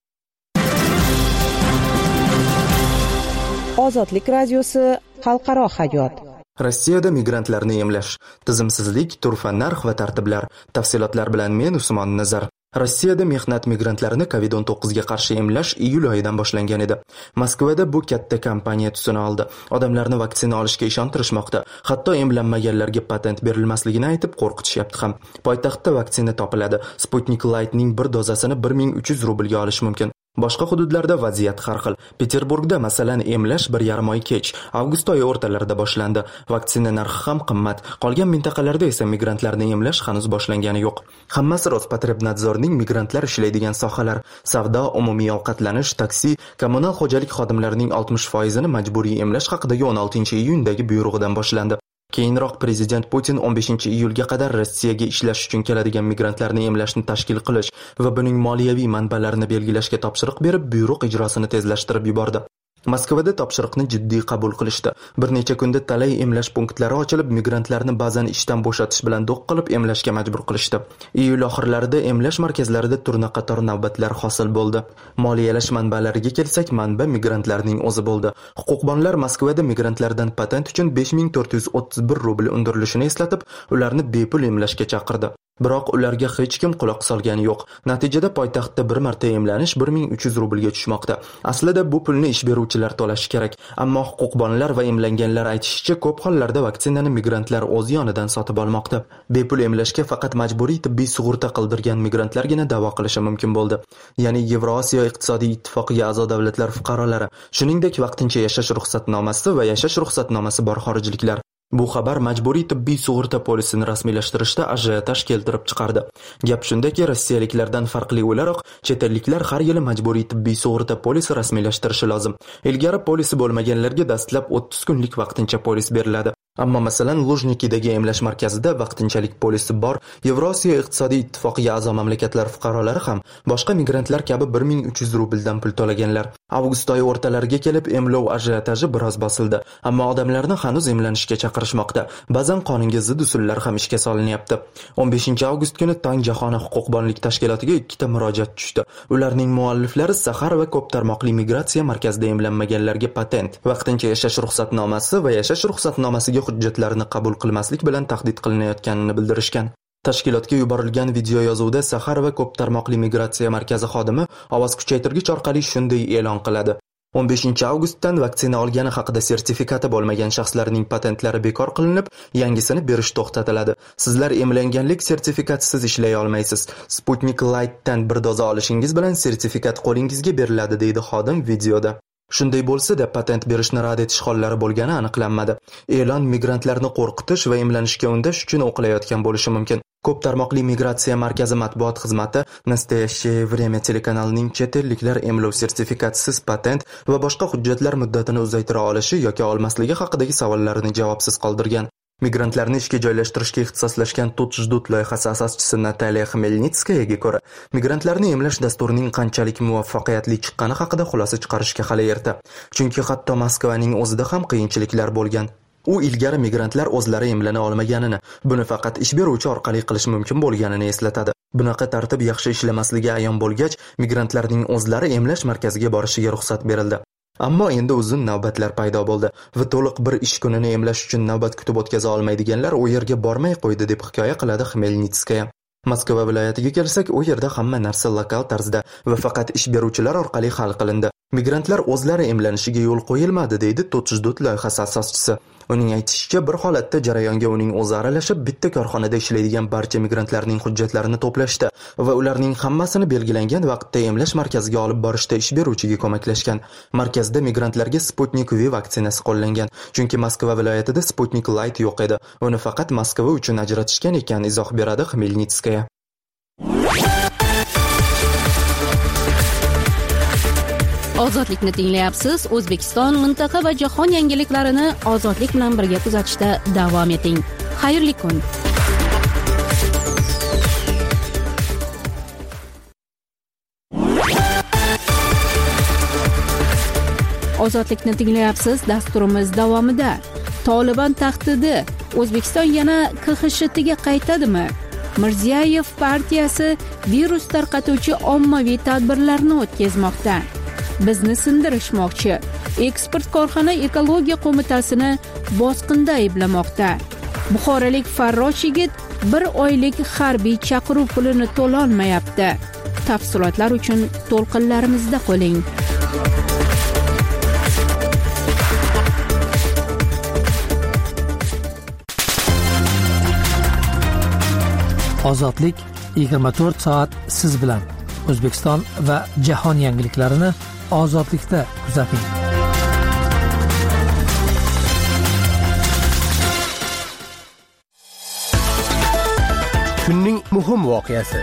Ozodlik radiosi xalqaro hayot. Rossiyada migrantlarni emlash, tizimsizlik, turfa narx va tartiblar. Tafsilotlar bilan men Usmon Nazar. Rossiyada mehnat migrantlarini kovid o'n to'qqiz ga qarshi emlash iyul oyidan boshlangan edi. Moskvada bu katta kampaniya tusini oldi. Odamlarni vaksina olishga ishontirishmoqda. Hatto emlanmaganlarga patent berilmasligini aytib qo'rqitishyapti ham. Poytaxtda vaksina topiladi. Sputnik Lightning bir dozasini bir ming uch yuz rublga olish mumkin. Boshqa hududlarda vaziyat har xil. Peterburgda masalan emlash bir yarim oy kech, avgust oyi o'rtalarida boshlandi. Vaksina narxi ham qimmat. Qolgan mintaqalarda esa migrantlarni emlash hanuz boshlangani yo'q. Hammasi Rospotrebnadzorning migrantlar ishlaydigan sohalar: savdo, umumiy ovqatlanish, taksi, kommunal xo'jalik xodimlarining oltmish foizini majburiy emlash haqidagi o'n oltinchi iyundagi buyrug'idan boshlandi. Keyinroq prezident Putin o'n beshinchi iyulga qadar Rossiyaga ishlash uchun keladigan migrantlarni emlashni tashkil qilish va buning moliyaviy manbalarini belgilashga topshiriq berib, buyruq ijrosini tezlashtirib yubordi. Moskvada topshiriqni jiddiy qabul qilishdi. Bir necha kunda talay emlash punktlari ochilib, migrantlarni ba'zan ishdan bo'shatish bilan do'q qilib emlashga majbur qilishdi. Iyul oxirlarida emlash markazlarida turna qator navbatlar hosil bo'ldi. Moliyalash manbalariga kelsak, manba migrantlarning o'zi bo'ldi. Huquqbonlar Moskvada migrantlardan patent uchun besh ming to'rt yuz o'ttiz bir rubl undirilishini eslatib, ularni bepul emlashga chaqirdi. Biroq ularga hech kim quloq solgani yo'q. Natijada poytaxtda bir marta emlanish bir ming uch yuz rublga tushmoqda. Aslida bu pulni ish beruvchilar to'lashi kerak, ammo huquqbonlar va emlanganlar aytishicha, ko'p hollarda vaksinani migrantlar o'z yonidan sotib olmoqda. Bepul emlashga faqat majburiy tibbiy sug'urta qildirgan migrantlargina da'vo qilishi mumkin bo'ldi. Ya'ni Yevrosiyo iqtisodiy ittifoqiga a'zo davlatlar fuqarolari, shuningdek vaqtincha yashash ruxsatnomasi va yashash ruxsatnomasi bor xorijliklar. Bu xabar majburiy tibbiy sug'urta polisini rasmiylashtirishda ajiotaj keltirib chiqardi. Gap shundaki, rossiyaliklardan farqli o'laroq, chet elliklar har yili majburiy tibbiy sug'urta polisi rasmiylashtirishi lozim. Ilgari polisi bo'lmaganlarga dastlab o'ttiz kunlik vaqtincha polis beriladi. Ammo masalan, Lujnikidagi emlash markazida vaqtinchalik polisi bor Yevrosiyo iqtisodiy ittifoqiga a'zo mamlakatlar fuqarolari ham boshqa migrantlar kabi bir ming uch yuz rubldan pul to'laganlar. Avgust oyi o'rtalariga kelib emlov ajiotaji biroz bosildi, ammo odamlarni hanuz emlanishga chaqirishmoqda. Ba'zan qonunga zid usullar ham ishga solinyapti. o'n beshinchi avgust kuni Tong jahoni huquqbonlik tashkilotiga ikkita murojaat tushdi. Ularning mualliflari Sahar va ko'p tarmoqli migratsiya markazida emlanmaganlarga patent, vaqtincha yashash ruxsatnomasi va yashash ruxsatnomasiga hujjatlarini qabul qilmaslik bilan tahdid qilinayotganini bildirishgan. Tashkilotga yuborilgan video yozuvda Sahar va ko'p tarmoqli migratsiya markazi xodimi ovoz kuchaytirgich orqali shunday e'lon qiladi: o'n beshinchi avgustdan vaksina olgani haqida sertifikati bo'lmagan shaxslarning patentlari bekor qilinib, yangisini berish to'xtatiladi. Sizlar emlanganlik sertifikatisiz ishlay olmaysiz. Sputnik Light'dan bir doza olishingiz bilan sertifikat qo'lingizga beriladi, deydi xodim videoda. Shunday bo'lsa-da, patent berishni rad etish hollari bo'lgani aniqlanmadi. E'lon migrantlarni qo'rqitish va emlanishga undash uchun o'qilayotgan bo'lishi mumkin. Ko'p tarmoqli migratsiya markazi matbuot xizmati Nastoящее время telekanalining chet elliklar emlov sertifikatisiz patent va boshqa hujjatlar muddatini uzaytira olishi yoki olmasligi haqidagi savollarini javobsiz qoldirgan. Migrantlarni ishga joylashtirishga ixtisoslashgan Tutjdut loyihasi asoschisi Nataliya Xmelnitskayaga ko'ra, migrantlarni emlash dasturining qanchalik muvaffaqiyatli chiqqani haqida xulosa chiqarishga hali erta. Chunki hatto Moskvaning o'zida ham qiyinchiliklar bo'lgan. U ilgari migrantlar o'zlari emlana olmaganini, buni faqat ish beruvchi orqali qilish mumkin bo'lganini eslatadi. Bunaqa tartib yaxshi ishlamasligi ayon bo'lgach, migrantlarning o'zlari emlash markaziga borishiga ruxsat berildi. Ammo endi uzun navbatlar paydo bo'ldi va to'liq bir ish kunini emlash uchun navbat kutib o'tkaza olmaydiganlar u yerga bormay qo'ydi, deb hikoya qiladi Xmelnitskaya. Moskva viloyatiga kelsak, u yerda hamma narsa lokal tarzda va faqat ish beruvchilar orqali hal qilindi. Migrantlar o'zlari emlanishiga yo'l qo'yilmadi, deydi To'ttishdut loyihasi asoschisi. Uning aytishicha, bir holatda jarayonga uning o'zi aralashib, bitta korxonada ishlaydigan barcha migrantlarning hujjatlarini to'plashdi va ularning hammasini belgilangan vaqtda emlash markaziga olib borishda ish beruvchiga ko'maklashgan. Markazda migrantlarga Sputnik V vaksinasi qo'llangan, chunki Moskva viloyatida Sputnik Light yo'q edi. Uni faqat Moskva uchun ajratishgan ekan, izoh beradi Xmelnitskaya. Ozodlikni tinglayapsiz. O'zbekiston, mintaqa va jahon yangiliklarini ozodlik bilan birga kuzatishda davom eting. Xayrli kun. Ozodlikni tinglayapsiz. Dasturimiz davomida Tolibon tahdidi. O'zbekiston yana K X S H ga qaytadimi? Mirziyoyev partiyasi virus tarqatuvchi ommaviy tadbirlarni o'tkazmoqda. Bizni sindirishmoqchi. Eksport korxona ekologiya qo'mitasini bosqinda ayblamoqda. Buxorolik farrosh yigit bir oylik harbiy chaqiruv pulini to'lolmayapti. Tafsilotlar uchun to'lqinlarimizda qoling. Ozodlik yigirma to'rt soat siz bilan. O'zbekiston va jahon yangiliklarini ozodlikda kuzating. Kunning muhim voqeasi.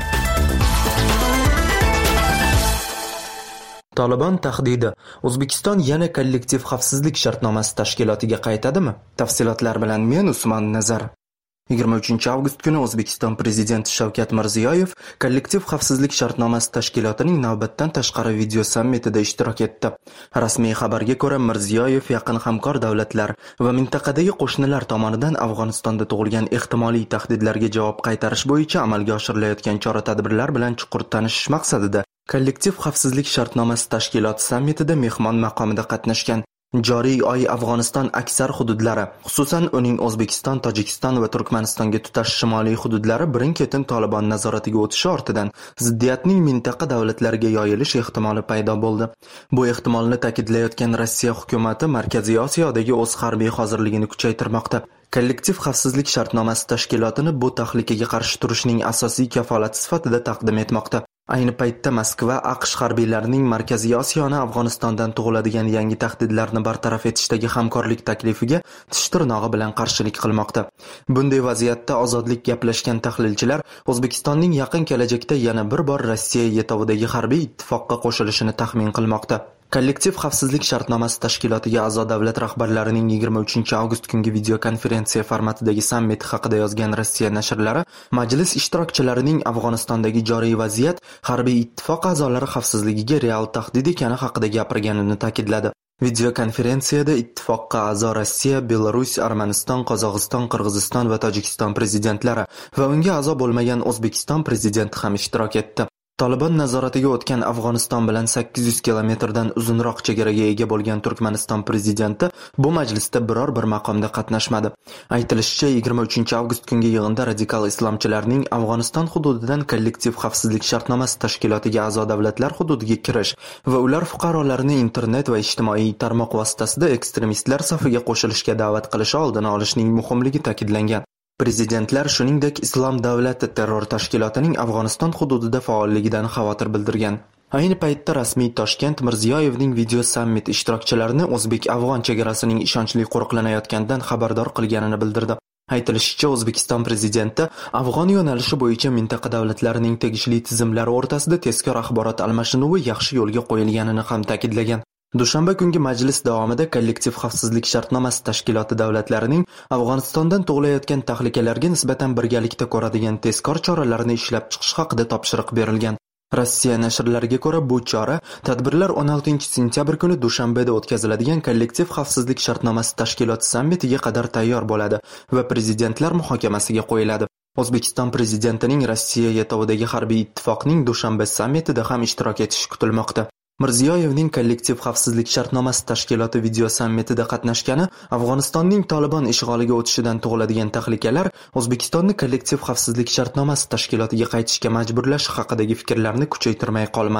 Tolibon tahdidi. O'zbekiston yana kollektiv xavfsizlik shartnomasi tashkilotiga qaytadimi? Tafsilotlar bilan men Usmon Nazar. yigirma uchinchi avgust kuni O'zbekiston prezidenti Shavkat Mirziyoyev kollektiv xavfsizlik shartnomasi tashkilotining navbatdan tashqari video sammitida ishtirok etdi. Rasmiy xabarga ko'ra, Mirziyoyev yaqin hamkor davlatlar va mintaqadagi qo'shnilar tomonidan Afg'onistonda tug'ilgan ehtimoliy tahdidlarga javob qaytarish bo'yicha amalga oshirilayotgan chora-tadbirlar bilan chuqur tanishish maqsadida kollektiv xavfsizlik shartnomasi tashkiloti sammitida mehmon maqomida qatnashgan. Joriy oy Afg'oniston aksar hududlari, xususan uning O'zbekiston, Tojikiston va Turkmanistonga tutash shimoliy hududlari birin-ketin Tolibon nazoratiga o'tishi ortidan ziddiyatning mintaqa davlatlariga yoyilish ehtimoli paydo bo'ldi. Bu ehtimolni ta'kidlayotgan Rossiya hukumati Markaziy Osiyodagi o'z harbiy hozirligini kuchaytirmoqda. Kollektiv xavfsizlik shartnomasi tashkilotini bu tahlikaga qarshi turishning asosiy kafolati sifatida taqdim etmoqda. Ayni paytda Moskva AQSh harbiylarining Markaziy Osiyoni Afg'onistondan tug'iladigan yangi tahdidlarni bartaraf etishdagi hamkorlik taklifiga tish tirnog'i bilan qarshilik qilmoqda. Bunday vaziyatda ozodlik gaplashgan tahlilchilar O'zbekistonning yaqin kelajakda yana bir bor Rossiya yetovidagi harbiy ittifoqqa qo'shilishini taxmin qilmoqda. Kollektiv xavfsizlik shartnomasi tashkilotiga a'zo davlat rahbarlarining yigirma uchinchi avgust kungi video konferensiya formatidagi sammit haqida yozgan Rossiya nashrlari majlis ishtirokchilarining Afg'onistondagi joriy vaziyat harbiy ittifoq a'zolari xavfsizligiga real tahdid ekani haqida gapirganini ta'kidladi. Video konferensiyada ittifoqqa a'zo Rossiya, Belarus, Armaniston, Qozog'iston, Qirg'iziston va Tojikiston prezidentlari va unga a'zo bo'lmagan O'zbekiston prezidenti ham ishtirok etdi. Tolibon nazoratiga o'tgan Afg'oniston bilan sakkiz yuz kilometrdan uzunroq chegaraga ega bo'lgan Turkmaniston prezidenti bu majlisda biror bir maqomda qatnashmadi. Aytilishicha, yigirma uchinchi avgust kungi yig'inda radikal islomchilarning Afg'oniston hududidan kollektiv xavfsizlik shartnomasi tashkilotiga a'zo davlatlar hududiga kirish va ular fuqarolarini internet va ijtimoiy tarmoq vositasida ekstremistlar safiga qo'shilishga da'vat qilishi oldini olishning muhimligi ta'kidlangan. Prezidentlar shuningdek Islom davlati terror tashkilotining Afg'oniston hududida faolligidan xavotir bildirgan. Ayni paytda rasmiy Toshkent Mirziyoyevning video sammit ishtirokchilarini o'zbek-afg'on chegarasining ishonchli qo'riqlanayotganidan xabardor qilganini bildirdi. Aytilishicha, O'zbekiston prezidenti Afg'on yo'nalishi bo'yicha mintaqa davlatlarining tegishli tizimlari o'rtasida tezkor axborot almashinuvi yaxshi yo'lga qo'yilganini ham ta'kidlagan. Dushanba kungi majlis davomida kollektiv xavfsizlik shartnomasi tashkiloti davlatlarining Afg'onistondan tug'ilayotgan tahlikalarga nisbatan birgalikda ko'radigan tezkor choralarni ishlab chiqish haqida topshiriq berilgan. Rossiya nashrlariga ko'ra, bu chora tadbirlar o'n oltinchi sentyabr kuni Dushanbeda o'tkaziladigan kollektiv xavfsizlik shartnomasi tashkiloti sammitiga qadar tayyor bo'ladi va prezidentlar muhokamasiga qo'yiladi. O'zbekiston prezidentining Rossiya yetovidagi harbiy ittifoqning Dushanba sammitida ham ishtirok etishi kutilmoqda. Mirziyoyevning kollektiv xavfsizlik shartnomasi tashkiloti video sammitida qatnashgani Afg'onistonning Tolibon ishg'oliga o'tishidan tug'iladigan tahlikalar O'zbekistonni kollektiv xavfsizlik shartnomasi tashkilotiga qaytishga majburlash haqidagi fikrlarni kuchaytirmay qolmadi.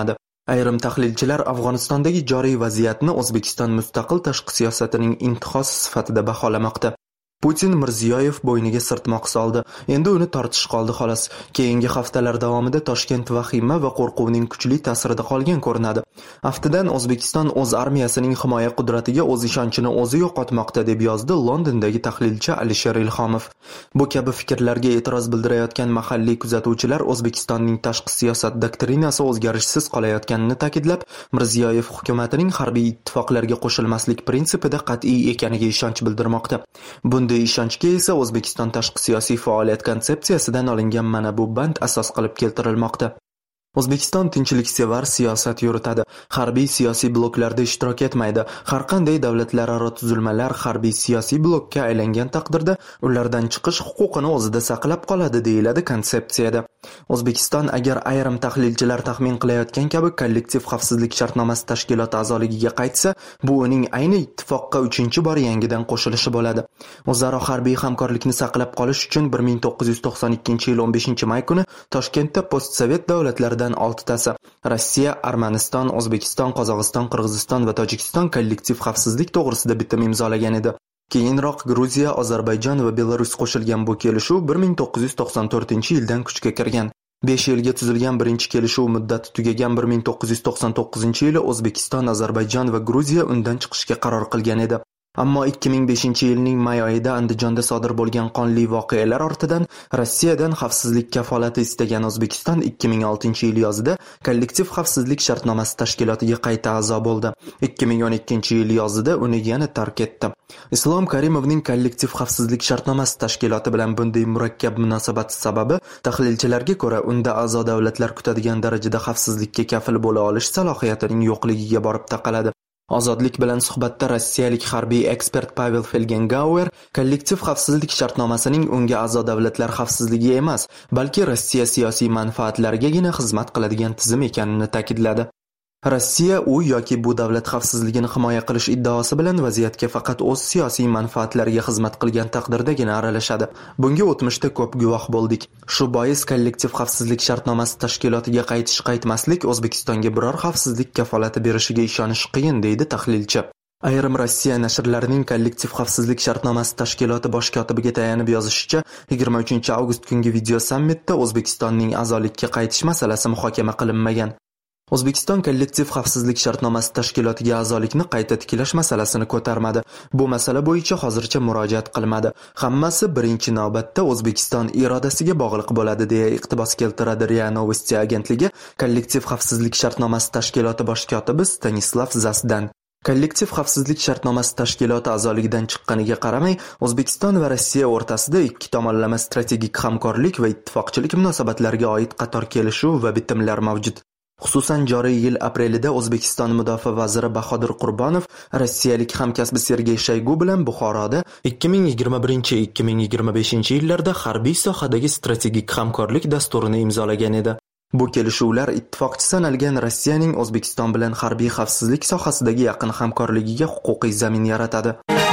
Ayrim tahlilchilar Afg'onistondagi joriy vaziyatni O'zbekiston mustaqil tashqi siyosatining intihosi sifatida baholamoqda. Putin Mirziyoyev bo'yniga sirtmoq soldi. Endi uni tortish qoldi xolos. Keyingi haftalar davomida Toshkent vahima va qo'rquvning kuchli ta'sirida qolgan ko'rinadi. Aftidan O'zbekiston o'z armiyasining himoya qudratiga o'z ishonchini o'zi yo'qotmoqda deb yozdi Londondagi tahlilchi Alisher Ilhomov. Bu kabi fikrlarga e'tiroz bildirayotgan mahalliy kuzatuvchilar O'zbekistonning tashqi siyosat doktrinasi o'zgarishsiz qolayotganini ta'kidlab, Mirziyoyev hukumatining harbiy ittifoqlarga qo'shilmaslik prinsipida qat'iy ekaniga ishonch bildirmoqda. Bunday ishonchga esa O'zbekiston tashqi siyosiy faoliyat konsepsiyasidan olingan mana bu band asos qilib keltirilmoqda. O'zbekiston tinchliksevar siyosat yuritadi. Harbiy siyosiy bloklarda ishtirok etmaydi. Har qanday davlatlararo tuzilmalar harbiy siyosiy blokka aylangan taqdirda ulardan chiqish huquqini o'zida saqlab qoladi, deyiladi konsepsiyada. O'zbekiston agar ayrim tahlilchilar taxmin qilayotgan kabi kollektiv xavfsizlik shartnomasi tashkiloti a'zoligiga qaytsa, bu uning ayni ittifoqqa uchinchi bor yangidan qo'shilishi bo'ladi. O'zaro harbiy hamkorlikni saqlab qolish uchun bir ming to'qqiz yuz to'qson ikkinchi yil o'n beshinchi may kuni Toshkentda postsovet davlatlaridan oltitasi Rossiya, Armaniston, O'zbekiston, Qozog'iston, Qirg'iziston va Tojikiston kollektiv xavfsizlik to'g'risida bitim imzolagan edi. Keyinroq Gruziya, Ozarbayjon va Belarus qo'shilgan bu kelishuv bir ming to'qqiz yuz to'qson to'rtinchi yildan kuchga kirgan. besh yilga tuzilgan birinchi kelishuv muddati tugagan bir ming to'qqiz yuz to'qson to'qqizinchi yili O'zbekiston, Ozarbayjon va Gruziya undan chiqishga qaror qilgan edi. Ammo ikki ming beshinchi yilning may oyida Andijonda sodir bo'lgan qonli voqealar ortidan Rossiyadan xavfsizlik kafolati istagan O'zbekiston ikki ming oltinchi yil yozida kollektiv xavfsizlik shartnomasi tashkilotiga qayta a'zo bo'ldi. ikki ming o'n ikkinchi yil yozida uni yana tark etdi. Islom Karimovning kollektiv xavfsizlik shartnomasi tashkiloti bilan bunday murakkab munosabat sababi tahlilchilarga ko'ra unda a'zo davlatlar kutadigan darajada xavfsizlikka kafil bo'la olish salohiyatining yo'qligiga borib taqaladi. Ozodlik bilan suhbatda rossiyalik harbiy ekspert Pavel Felgengauer kollektiv xavfsizlik shartnomasining unga a'zo davlatlar xavfsizligi emas, balki Rossiya siyosiy manfaatlarigagina xizmat qiladigan tizim ekanini ta'kidladi. Rossiya u yoki bu davlat xavfsizligini himoya qilish iddaosi bilan vaziyatga faqat o'z siyosiy manfaatlariga xizmat qilgan taqdirdagina aralashadi. Bunga o'tmishda ko'p guvoh bo'ldik. Shu bois kollektiv xavfsizlik shartnomasi tashkilotiga qaytish qaytmaslik O'zbekistonga biror xavfsizlik kafolati berishiga ishonish qiyin, deydi tahlilchi. Ayrim Rossiya nashrlarining kollektiv xavfsizlik shartnomasi tashkiloti bosh kotibiga tayanib yozishicha, yigirma uchinchi avgust kungi video sammitda O'zbekistonning a'zolikka qaytish masalasi muhokama qilinmagan. O'zbekiston kollektiv xavfsizlik shartnomasi tashkilotiga a'zolikni qayta tiklash masalasini ko'tarmadi. Bu masala bo'yicha hozircha murojaat qilmadi. Hammasi birinchi navbatda O'zbekiston irodasiga bog'liq bo'ladi, deya iqtibos keltiradi RIA Novosti agentligi kollektiv xavfsizlik shartnomasi tashkiloti bosh kotibi Stanislav Zasdan. Kollektiv xavfsizlik shartnomasi tashkiloti a'zoligidan chiqqaniga qaramay, O'zbekiston va Rossiya o'rtasida ikki tomonlama strategik hamkorlik va ittifoqchilik munosabatlariga oid qator kelishuv va bitimlar mavjud. Xususan joriy yil aprelida O'zbekiston mudofaa vaziri Bahodir Qurbonov rossiyalik hamkasbi Sergey Shoygu bilan Buxoroda ikki ming yigirma birinchi ikki ming yigirma beshinchi yillarda harbiy sohadagi strategik hamkorlik dasturini imzolagan edi. Bu kelishuvlar ittifoqchi sanalgan Rossiyaning O'zbekiston bilan harbiy xavfsizlik sohasidagi yaqin hamkorligiga huquqiy zamin yaratadi.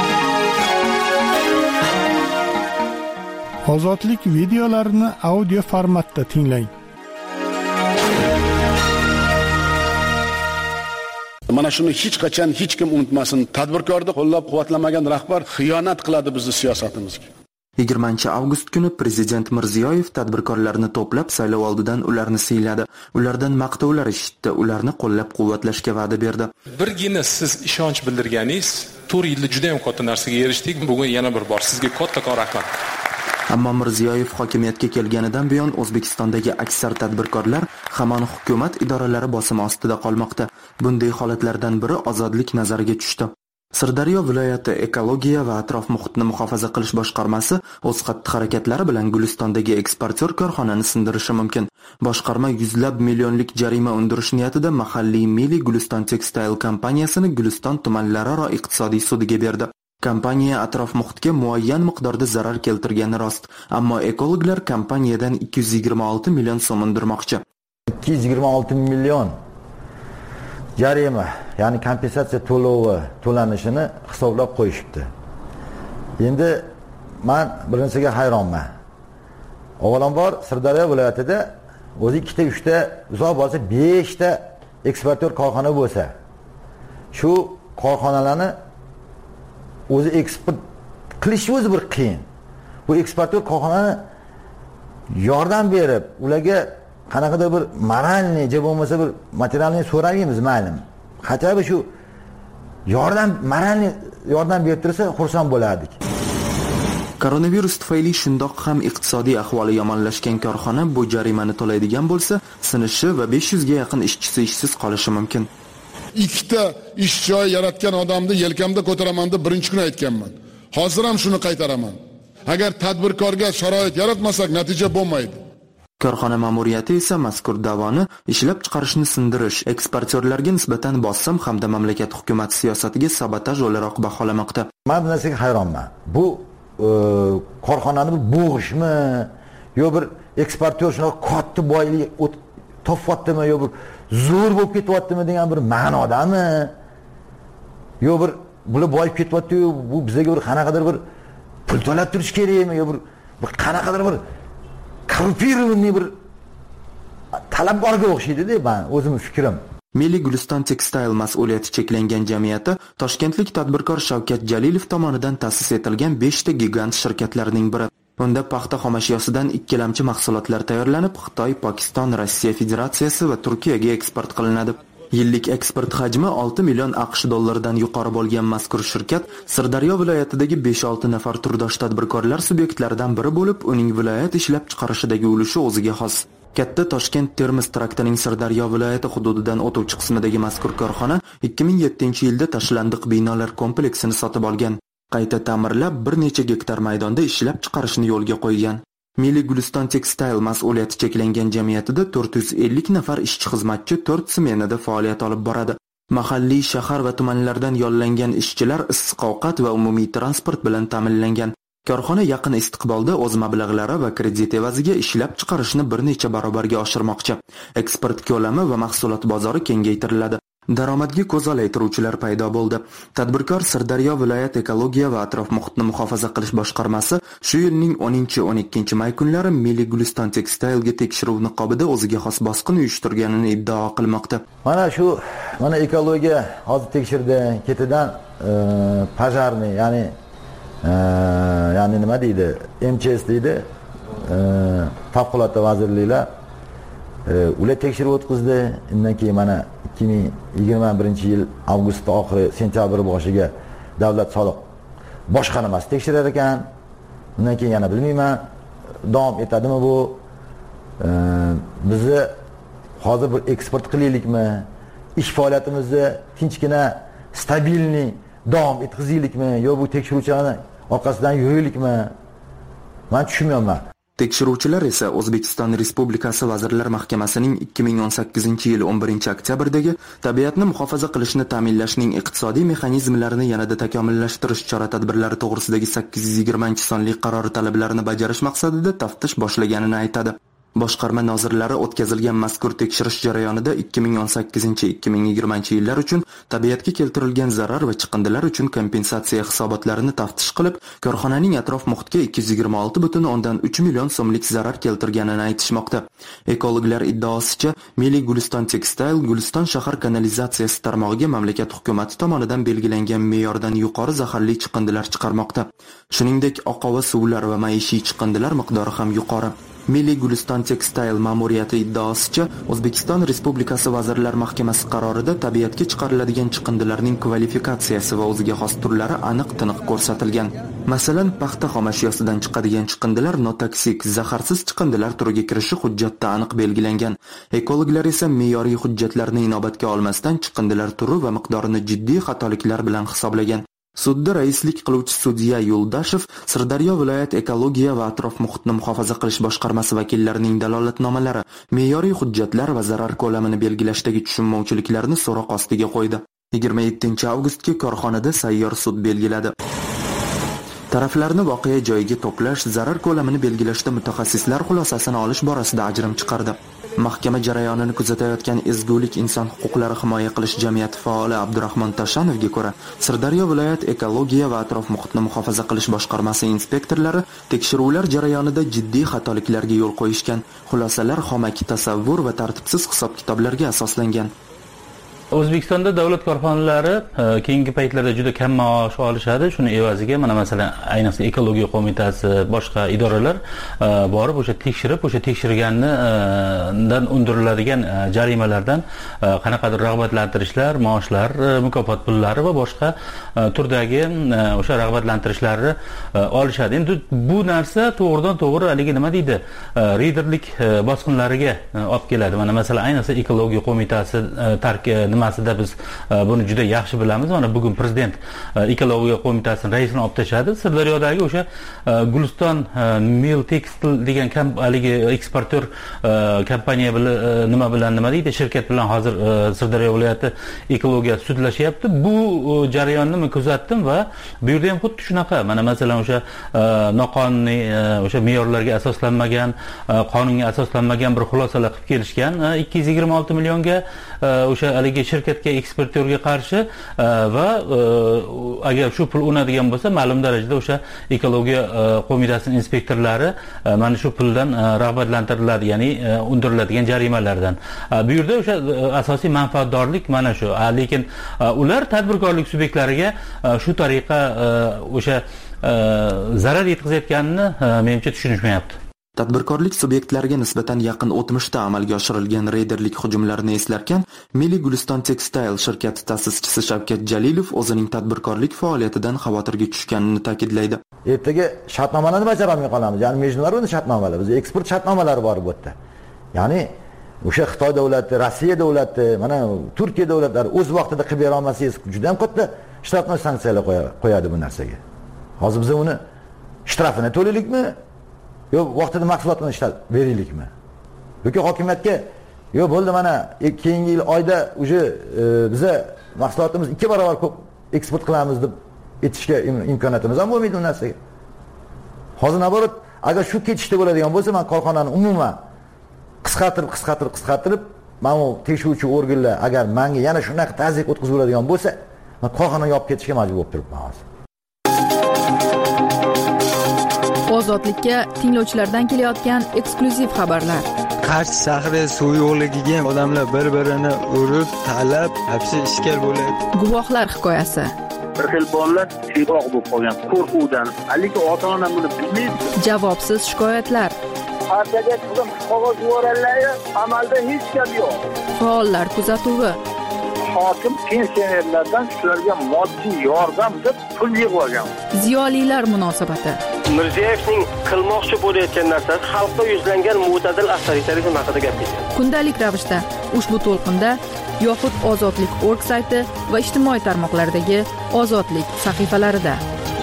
Ozodlik videolarini audio formatda tinglang. Mana shuni hech qachon hech kim unutmasin. Tadbirkorni qo'llab-quvvatlamagan rahbar xiyonat qiladi bizning siyosatimizga. yigirmanchi avgust kuni Prezident Mirziyoyev tadbirkorlarni to'plab saylov oldidan ularni siyladi. Ulardan maqtovlar eshitdi, ularni qo'llab-quvvatlashga va'da berdi. Birgina siz ishonch bildirganingiz to'rt yilda juda ham katta narsaga erishdik. Bugun yana bir bor sizga kattakon rahmat. Ammo Mirziyoyev hokimiyatga kelganidan buyon O'zbekistondagi aksar tadbirkorlar hamon hukumat idoralari bosimi ostida qolmoqda. Bunday holatlardan biri ozodlik nazariga tushdi. Sirdaryo viloyati ekologiya va atrof muhitni muhofaza qilish boshqarmasi o'z xatti-harakatlari bilan Gulistondagi eksportyor korxonani sindirishi mumkin. Boshqarma yuzlab millionlik jarima undirish niyatida mahalliy Mili Guliston Textile kompaniyasini Guliston tumanlararo iqtisodiy sudiga berdi. Kompaniya atrof muhitga muayyan miqdorda zarar keltirgani rost, ammo ekologlar kompaniyadan ikki yuz yigirma olti million so'm undirmoqchi. ikki yuz yigirma olti million jarima, ya'ni kompensatsiya to'lovi to'lanishini hisoblab qo'yishibdi. Endi men birinchisiga hayronman. Avvalambor Sirdaryo viloyatida o'zi ikkita uchta, uzoq bo'lsa besh ta eksportyor korxona bo'lsa, shu korxonalarni o'zi eksport qilish o'zi bir qiyin. Bu eksportyor korxonani yordam berib, ularga qanaqadir bir moralniy, je bo'lmasa bir materialniy so'raymiz, ma'lum. Hatto shu yordam, moralniy yordam berib tursa xursand bo'lardik. Koronavirus tufayli shundoq ham iqtisodiy ahvoli yomonlashgan korxona bu jarimani to'laydigan bo'lsa, sinishi va besh yuz ga yaqin ishchisi ishsiz qolishi mumkin. Ikkita ish joyi yaratgan odamni yelkamda ko'taraman deb birinchi kun aytganman. Hozir ham shuni qaytaraman. Agar tadbirkorga sharoit yaratmasak, natija bo'lmaydi. Korxona ma'muriyati esa mazkur da'voni ishlab chiqarishni sindirish, eksportyorlarga nisbatan bosim hamda mamlakat hukumati siyosatiga sabotaj o'laroq baholamoqda. Men bu narsaga hayronman. Bu korxonani bo'g'ishmi, yo bir eksportyor shunaqa katta boylik topyaptimi, yo bir zo'r bo'lib ketyaptimi degan bir ma'nodami? Yo bir bular boyib ketyapti-yu, bu bizga bir qanaqadir bir pul to'lab turish kerakmi, yo bir bir qanaqadir bir korrupirованный bir talab borga o'xshaydi-da, men o'zim fikrim. Milliy Guliston Textile mas'uliyati cheklangan jamiyati toshkentlik tadbirkor Shavkat Jalilov tomonidan ta'sis etilgan besh ta gigant shirkatlarning biri. Unda paxta xomashyosidan ikkilamchi mahsulotlar tayyorlanib, Xitoy, Pokiston, Rossiya Federatsiyasi va Turkiyaga eksport qilinadi. Yillik eksport hajmi olti million AQSh dollaridan yuqori bo'lgan mazkur shirkat Sirdaryo viloyatidagi besh olti nafar turdosh tadbirkorlar subyektlaridan biri bo'lib, uning viloyat ishlab chiqarishidagi ulushi o'ziga xos. Katta Toshkent-Termiz traktining Sirdaryo viloyati hududidan o'tuvchi qismidagi mazkur korxona ikki ming yettinchi yilda tashlandiq binolar kompleksini sotib olgan. Qayta ta'mirlab bir necha gektar maydonda ishlab chiqarishni yo'lga qo'ygan. Milliy Guliston Textile mas'uliyati cheklangan jamiyatida to'rt yuz ellik nafar ishchi xizmatchi to'rt smenada faoliyat olib boradi. Mahalliy, shahar va tumanlardan yollangan ishchilar issiq ovqat va umumiy transport bilan ta'minlangan. Korxona yaqin istiqbolda o'z mablag'lari va kredit evaziga ishlab chiqarishni bir necha barobarga oshirmoqchi. Eksport ko'lami va mahsulot bozori kengaytiriladi. Daromadga ko'z olaytiruvchilar paydo bo'ldi. Tadbirkor Sirdaryo viloyat ekologiya va atrof muhitni muhofaza qilish boshqarmasi shu yilning o'ninchi o'n ikkinchi may kunlari Milliy Guliston Textile'ga tekshiruv niqobida o'ziga xos bosqin uyushtirganini iddao qilmoqda. Mana shu mana ekologiya hozir tekshirdi, ketidan pajarni, ya'ni ya'ni nima deydi? M C S deydi. Favqulodda vazirliklar ular tekshiruv o'tkazdi. Undan keyin mana ikki ming yigirma birinchi yil avgust oxiri, sentyabr boshiga davlat soliq boshqarmasi tekshirar ekan. Undan keyin yana bilmayman, davom etadimi bu? Bizni hozir bir eksport qilaylikmi? Ish faoliyatimizni tinchgina, stabilniy davom etkazaylikmi? Yo bu tekshiruvchilarni orqasidan yuraylikmi? Men tushunmayman. Tekshiruvchilar esa O'zbekiston Respublikasi Vazirlar Mahkamasining ikki ming o'n sakkizinchi yil o'n birinchi oktyabrdagi tabiatni muhofaza qilishni ta'minlashning iqtisodiy mexanizmlarini yanada takomillashtirish chora-tadbirlari to'g'risidagi sakkiz yuz yigirmanchi sonli qaror talablarini bajarish maqsadida taftish boshlaganini aytadi. Boshqarma nozirlari o'tkazilgan mazkur tekshirish jarayonida ikki ming o'n sakkizinchi ikki ming yigirmanchi yillar uchun tabiatga keltirilgan zarar va chiqindilar uchun kompensatsiya hisobotlarini taftish qilib, korxonaning atrof muhitga ikki yuz yigirma olti butun o'ndan uch million so'mlik zarar keltirganini aytishmoqda. Ekologlar iddaosicha, Milliy Guliston Textile Guliston shahar kanalizatsiyasi tarmog'iga mamlakat hukumati tomonidan belgilangan me'yordan yuqori zaharli chiqindilar chiqarmoqda. Shuningdek, oqova suvlar va maishiy chiqindilar miqdori ham yuqori. Milliy Guliston Textile ma'muriyati iddaosicha, O'zbekiston Respublikasi Vazirlar Mahkamasi qarorida tabiatga chiqariladigan chiqindilarning kvalifikatsiyasi va o'ziga xos turlari aniq-tiniq ko'rsatilgan. Masalan, paxta xomashyosidan chiqadigan chiqindilar notoksik, zaharsiz chiqindilar turiga kirishi hujjatda aniq belgilangan. Ekologlar esa me'yoriy hujjatlarni inobatga olmasdan chiqindilar turi va miqdorini jiddiy xatoliklar bilan hisoblagan. Sudda raislik qiluvchi sudya Yo'ldashev Sirdaryo viloyat ekologiya va atrof muhitni muhofaza qilish boshqarmasi vakillarining dalolatnomalari, me'yoriy hujjatlar va zarar ko'lamini belgilashdagi tushunmovchiliklarni so'roq ostiga qo'ydi. yigirma yettinchi avgustga korxonada sayyor sud belgiladi. Taraflarni voqea joyiga to'plash, zarar ko'lamini belgilashda mutaxassislar xulosasini olish borasida ajrim chiqardi. Mahkama jarayonini kuzatayotgan Ezgulik inson huquqlari himoya qilish jamiyati faoli Abdurahmon Tashanovga ko'ra, Sirdaryo viloyat ekologiya va atrof muhitni muhofaza qilish boshqarmasi inspektorlari tekshiruvlar jarayonida jiddiy xatoliklarga yo'l qo'yishgan. Xulosalar xomaki tasavvur va tartibsiz hisob-kitoblarga asoslangan. O'zbekistonda davlat korxonalari keyingi paytlarda juda kam maosh olishadi. Shuni evaziga mana masalan ayniqsa ekologiya qo'mitasi, boshqa idoralar borib o'sha tekshirib, o'sha tekshirgandan undiriladigan jarimalardan qanaqadir rag'batlantirishlar, maoshlar, mukofot pullari va boshqa turdagi o'sha rag'batlantirishlarni olishadi. Endi bu narsa to'g'ridan to'g'ri haligi nima deydi, reyderlik bosqinlariga olib keladi. Mana masalan ayniqsa ekologiya qo'mitasi tark nimasida biz buni juda yaxshi bilamiz. Mana bugun prezident ekologiya qo'mitasining raisini olib tashladi. Sirdaryodagi o'sha Guliston Mil Textile degan haligi eksportyor kompaniya bilan nima bilan nima deydi, shirkat bilan hozir Sirdaryo viloyati ekologiya sudlashyapti. Bu jarayonni men kuzatdim va bu yerda ham xuddi shunaqa. Mana masalan o'sha noqonuniy, o'sha me'yorlarga asoslanmagan, qonunga asoslanmagan bir xulosalar qilib kelishgan. ikki yuz yigirma olti millionga o'sha haligi shirkatga, eksportyorga qarshi va agar shu pul unadigan bo'lsa, ma'lum darajada o'sha ekologiya qo'mitasining inspektorlari mana shu puldan rag'batlantiriladi, ya'ni undiriladigan jarimalardan. Bu yerda o'sha asosiy manfaatdorlik mana shu. Lekin ular tadbirkorlik subyektlariga shu tariqa o'sha zarar yetkazayotganini menimcha tushunishmayapti. Tadbirkorlik subyektlariga nisbatan yaqin o'tmishda amalga oshirilgan reyderlik hujumlarini eslarkan, Milliy Guliston Textile shirkati ta'sischisi Shavkat Jalilov o'zining tadbirkorlik faoliyatidan xavotirga tushganini ta'kidlaydi. Ertaga shartnomalarni bajara olmay qolamiz. Ya'ni международный shartnomalar, biz eksport shartnomalari bor bu yerda. Ya'ni o'sha Xitoy davlati, Rossiya davlati, mana Turkiya davlatlari o'z vaqtida qilib bera olmasangiz, juda ham katta shtatnoy sanksiyalar qo'yadi bu narsaga. Hozir biz uni shtrafini to'laylikmi? Yo'q, vaqtida mahsulotni ishlab beraylikmi? Yoki hokimiyatga, yo'q bo'ldi mana keyingi yil oyda uje biza mahsulotimiz ikki barobar ko'p eksport qilamiz deb aytishga imkoniyatimiz ham bo'lmaydi bu narsaga. Hozir naborot agar shu ketishda bo'ladigan bo'lsa, men korxonani umuman qisqartirib, qisqartirib, qisqartirib, mana bu tekshiruvchi organlar agar menga yana shunaqa tazyiq o'tkaziladigan bo'lsa, men korxonani yopib ketishga majbur bo'lib turibman hozir. Ozodlikka tinglovchilardan kelayotgan eksklyuziv xabarlar. Qarshi shahri suv yo'qligiga odamlar bir-birini urib, talab, hapsi ishkal bo'ladi. Guvohlar hikoyasi. Bir xil bolalar tiyroq bo'lib qolgan qo'rquvdan. Lekin ota-ona buni bilmaydi. Javobsiz shikoyatlar. Partiyaga qizim qog'oz yuborganlar, amalda hech gap yo'q. Faollar kuzatuvi. Hokim pensionerlardan shularga moddiy yordam deb pul yig'ib olgan. Ziyolilar munosabati. Mirziyoyevning qilmoqchi bo'layotgan narsasi xalqqa yuzlangan mo'tadil avtoritarizm haqida gapirdi. Kundalik ravishda ushbu to'lqinda yoxud Ozodlik nokta org sayti va ijtimoiy tarmoqlardagi Ozodlik sahifalarida.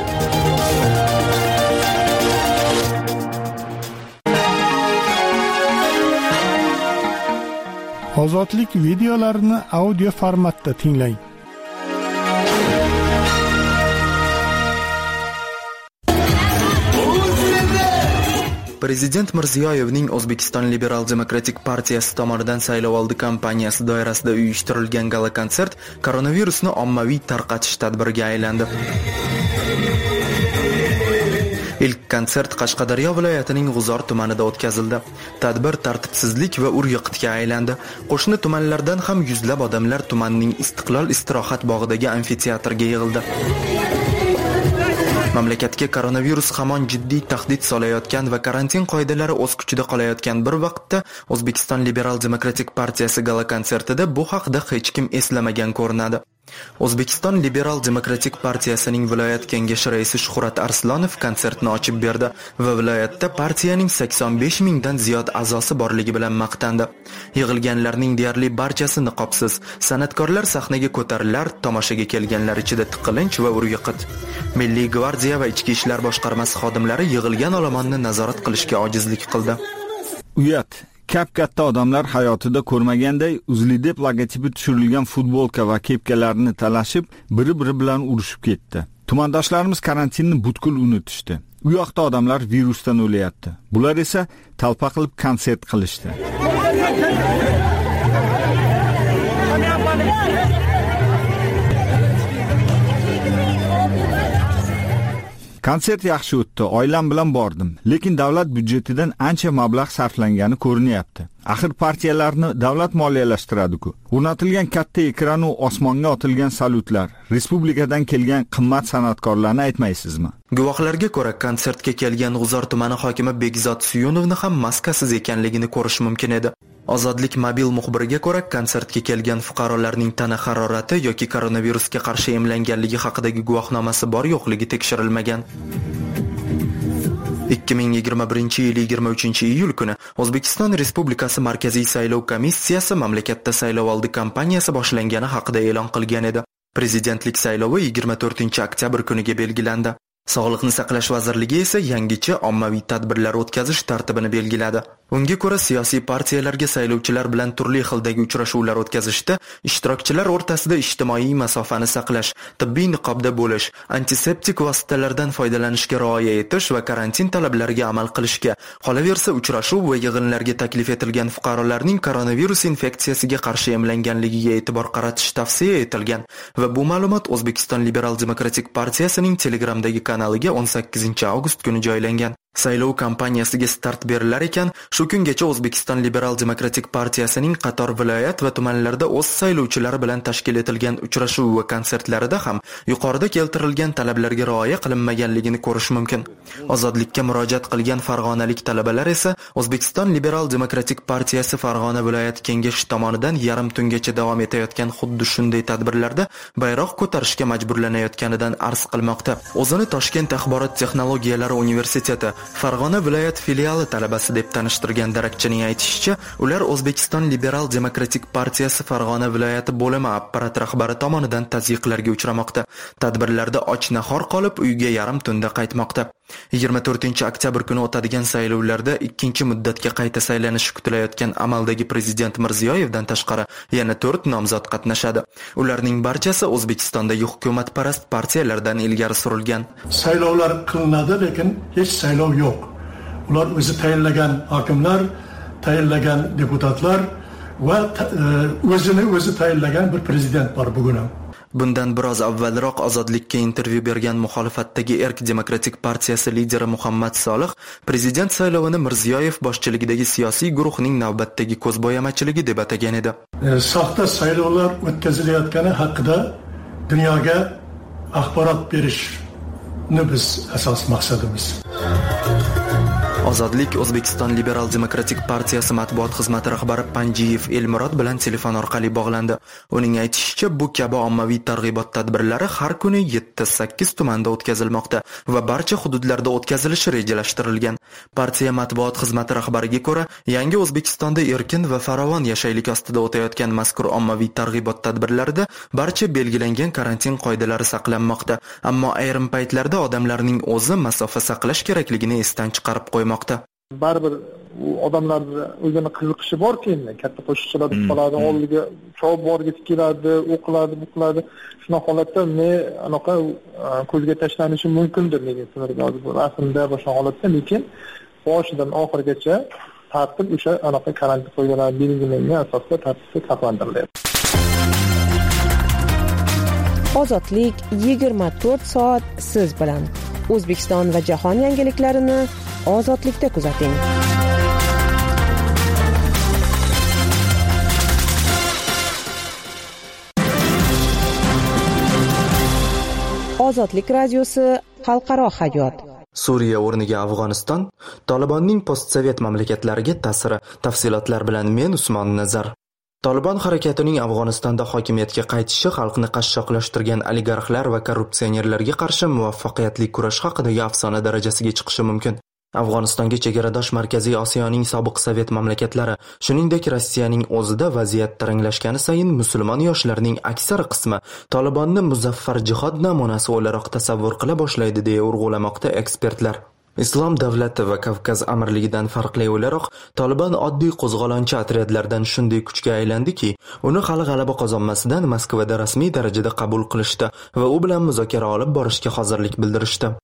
Ozodlik videolarini audio formatda tinglang. Prezident Mirziyoyevning O'zbekiston Liberal Demokratik partiyasi tomonidan saylovoldi kampaniyasi doirasida uyushtirilgan gala konsert koronavirusni ommaviy tarqatish tadbiriga aylandi. Ilk konsert Qashqadaryo viloyatining G'uzor tumanida o'tkazildi. Tadbir tartibsizlik va ur-yiqitga aylandi. Qo'shni tumanlardan ham yuzlab odamlar tumanning Istiqlol istirohat bog'idagi amfiteatrga yig'ildi. Mamlakatga koronavirus hamon jiddiy tahdid solayotgan va karantin qoidalari o'z kuchida qolayotgan bir vaqtda O'zbekiston Liberal Demokratik partiyasi gala konsertida bu haqda hech kim eslamagan ko'rinadi. O'zbekiston Liberal Demokratik partiyasining viloyat kengashi raisi Shuhrat Arslonov konsertni ochib berdi va viloyatda partiyaning sakson besh mingdan ziyod a'zosi borligi bilan maqtandi. Yig'ilganlarning deyarli barchasi niqobsiz. San'atkorlar sahnaga ko'tarilar, tomoshaga kelganlar ichida tiqilinch va ur-yiqit. Milliy gvardiya va ichki ishlar boshqarmasi xodimlari yig'ilgan olomonni nazorat qilishga ojizlik qildi. Uyat Kap-katta odamlar hayotida ko'rmaganday Uzlidep logotipi tushirilgan futbolka va kepkalarni talashib, biri-biri bilan urushib ketdi. Tumandoshlarimiz karantinni butkul unutishdi. U yoqda odamlar virusdan o'layapti. Bular esa talpa qilib konsert qilishdi. Konsert yaxshi o'tdi, oilam bilan bordim, lekin davlat byudjetidan ancha mablag' sarflangani ko'rinyapti. Axir partiyalarni davlat moliyalashtiradi-ku. O'rnatilgan katta ekran u osmonga otilgan salyutlar, respublikadan kelgan qimmat san'atkorlarni aytmaysizmi? Guvohlarga ko'ra, konsertga kelgan G'uzor tumani hokimi Bekzod Suyunovni ham maskasiz ekanligini ko'rish mumkin edi. Ozodlik mobil muxbiriga ko'ra, konsertga kelgan fuqarolarning tana harorati yoki koronavirusga qarshi emlanganligi haqidagi guvohnomasi bor-yo'qligi tekshirilmagan. ikki ming yigirma birinchi yil yigirma uchinchi iyul kuni O'zbekiston Respublikasi Markaziy saylov komissiyasi mamlakatda saylovoldi kampaniyasi boshlangani haqida e'lon qilgan edi. Prezidentlik saylovi yigirma to'rtinchi oktyabr kuniga belgilandi. Sog'liqni saqlash vazirligi esa yangicha ommaviy tadbirlar o'tkazish tartibini belgiladi. Unga ko'ra, siyosiy partiyalarga saylovchilar bilan turli xildagi uchrashuvlar o'tkazishda ishtirokchilar o'rtasida ijtimoiy masofani saqlash, tibbiy niqobda bo'lish, antiseptik vositalardan foydalanishga rioya etish va karantin talablariga amal qilishga, qolaversa uchrashuv va yig'inlarga taklif etilgan fuqarolarning koronavirus infeksiyasiga qarshi emlanganligiga e'tibor qaratish tavsiya etilgan va bu ma'lumot O'zbekiston Liberal Demokratik partiyasining Telegramdagi kanaliga o'n sakkizinchi avgust kuni joylangan. Saylov kampaniyasiga start berilar ekan, shu kungacha O'zbekiston Liberal Demokratik partiyasining qator viloyat va tumanlarda o'z saylovchilari bilan tashkil etilgan uchrashuv va konsertlarida ham yuqorida keltirilgan talablarga rioya qilinmaganligini ko'rish mumkin. Ozodlikka murojaat qilgan farg'onalik talabalar esa O'zbekiston Liberal Demokratik partiyasi Farg'ona viloyat kengashi tomonidan yarim tungacha davom etayotgan xuddi shunday tadbirlarda bayroq ko'tarishga majburlanayotganidan arz qilmoqda. O'zini Toshkent axborot texnologiyalari universiteti Farg'ona viloyat filiali talabasi deb tanishtirgan darakchining aytishicha, ular O'zbekiston Liberal Demokratik partiyasi Farg'ona viloyati bo'limi apparat rahbari tomonidan tazyiqlarga uchramoqda. Tadbirlarda och-nahor qolib, uyga yarim tunda qaytmoqda. yigirma to'rtinchi oktyabr kuni o'tadigan saylovlarda ikkinchi muddatga qayta saylanishi kutilayotgan amaldagi prezident Mirziyoyevdan tashqari yana to'rt nomzod qatnashadi. Ularning barchasi O'zbekistondagi hukumatparast partiyalardan ilgari surilgan. Saylovlar qilinadi, lekin hech saylov yo'q. Ular o'zi tayinlagan hokimlar, tayinlagan deputatlar va o'zini o'zi tayinlagan bir prezident bor bugun ham. Bundan biroz avvalroq Ozodlikka intervyu bergan muxolifatdagi Erk Demokratik partiyasi lideri Muhammad Solih prezident saylovini Mirziyoyev boshchiligidagi siyosiy guruhning navbatdagi ko'zbo'yamachiligi deb atagan edi. Soxta saylovlar o'tkazilayotgani haqida dunyoga axborot berishni biz asos maqsadimiz. Ozodlik O'zbekiston Liberal Demokratik partiyasi matbuot xizmati rahbari Panjiyev Elmurod bilan telefon orqali bog'landi. Uning aytishicha, bu kabi ommaviy targ'ibot tadbirlari har kuni yetti sakkiz tumanda o'tkazilmoqda va barcha hududlarda o'tkazilishi rejalashtirilgan. Partiya matbuot xizmati rahbariga ko'ra, yangi O'zbekistonda erkin va farovon yashaylik ostida o'tayotgan mazkur ommaviy targ'ibot tadbirlarida barcha belgilangan karantin qoidalari saqlanmoqda, ammo ayrim paytlarda odamlarning o'zi masofa saqlash kerakligini esdan chiqarib qo'ymoqda. Baribir odamlar o'zini qiziqishi bor-ku, endi katta qo'shiqchilar qoladi, oldiga chop borgisi keladi, o'qiladi, buqiladi. Shunaqa holatda men anaqa ko'zga tashlanishi mumkindir, lekin sizlarga aslida boshqa holatda, lekin boshidan oxirigacha tartib o'sha anaqa karantin qoidalari belgilangan asosda tartibda saqlantiriladi. Ozodlik yigirma to'rt soat siz bilan. O'zbekiston va jahon yangiliklarini Ozodlikda kuzating. Ozodlik radiosi xalqaro hayot. Suriya o'rniga Afg'oniston, Tolibonning postsovet mamlakatlariga ta'siri. Tafsilotlar bilan men Usmon Nazar. Tolibon harakatining Afg'onistonda hokimiyatga qaytishi xalqni qashshoqlashtirgan oligarxlar va korrupsionerlarga qarshi muvaffaqiyatli kurash haqidagi afsona darajasiga chiqishi mumkin. Afg'onistonga chegaradosh Markaziy Osiyoning sobiq sovet mamlakatlari, shuningdek Rossiyaning o'zida vaziyat taranglashgani sayin musulmon yoshlarining aksar qismi Tolibonni muzaffar jihod namunasi o'laroq tasavvur qila boshlaydi deya urg'ulamoqda ekspertlar. Islom davlati va Kavkaz amirligidan farqli o'laroq, Tolibon oddiy qo'zg'olonchi otryadlardan shunday kuchga aylandiki, uni hali g'alaba qozonmasidan Moskvada rasmiy darajada qabul qilishdi va u bilan muzokara olib borishga hozirlik bildirishdi.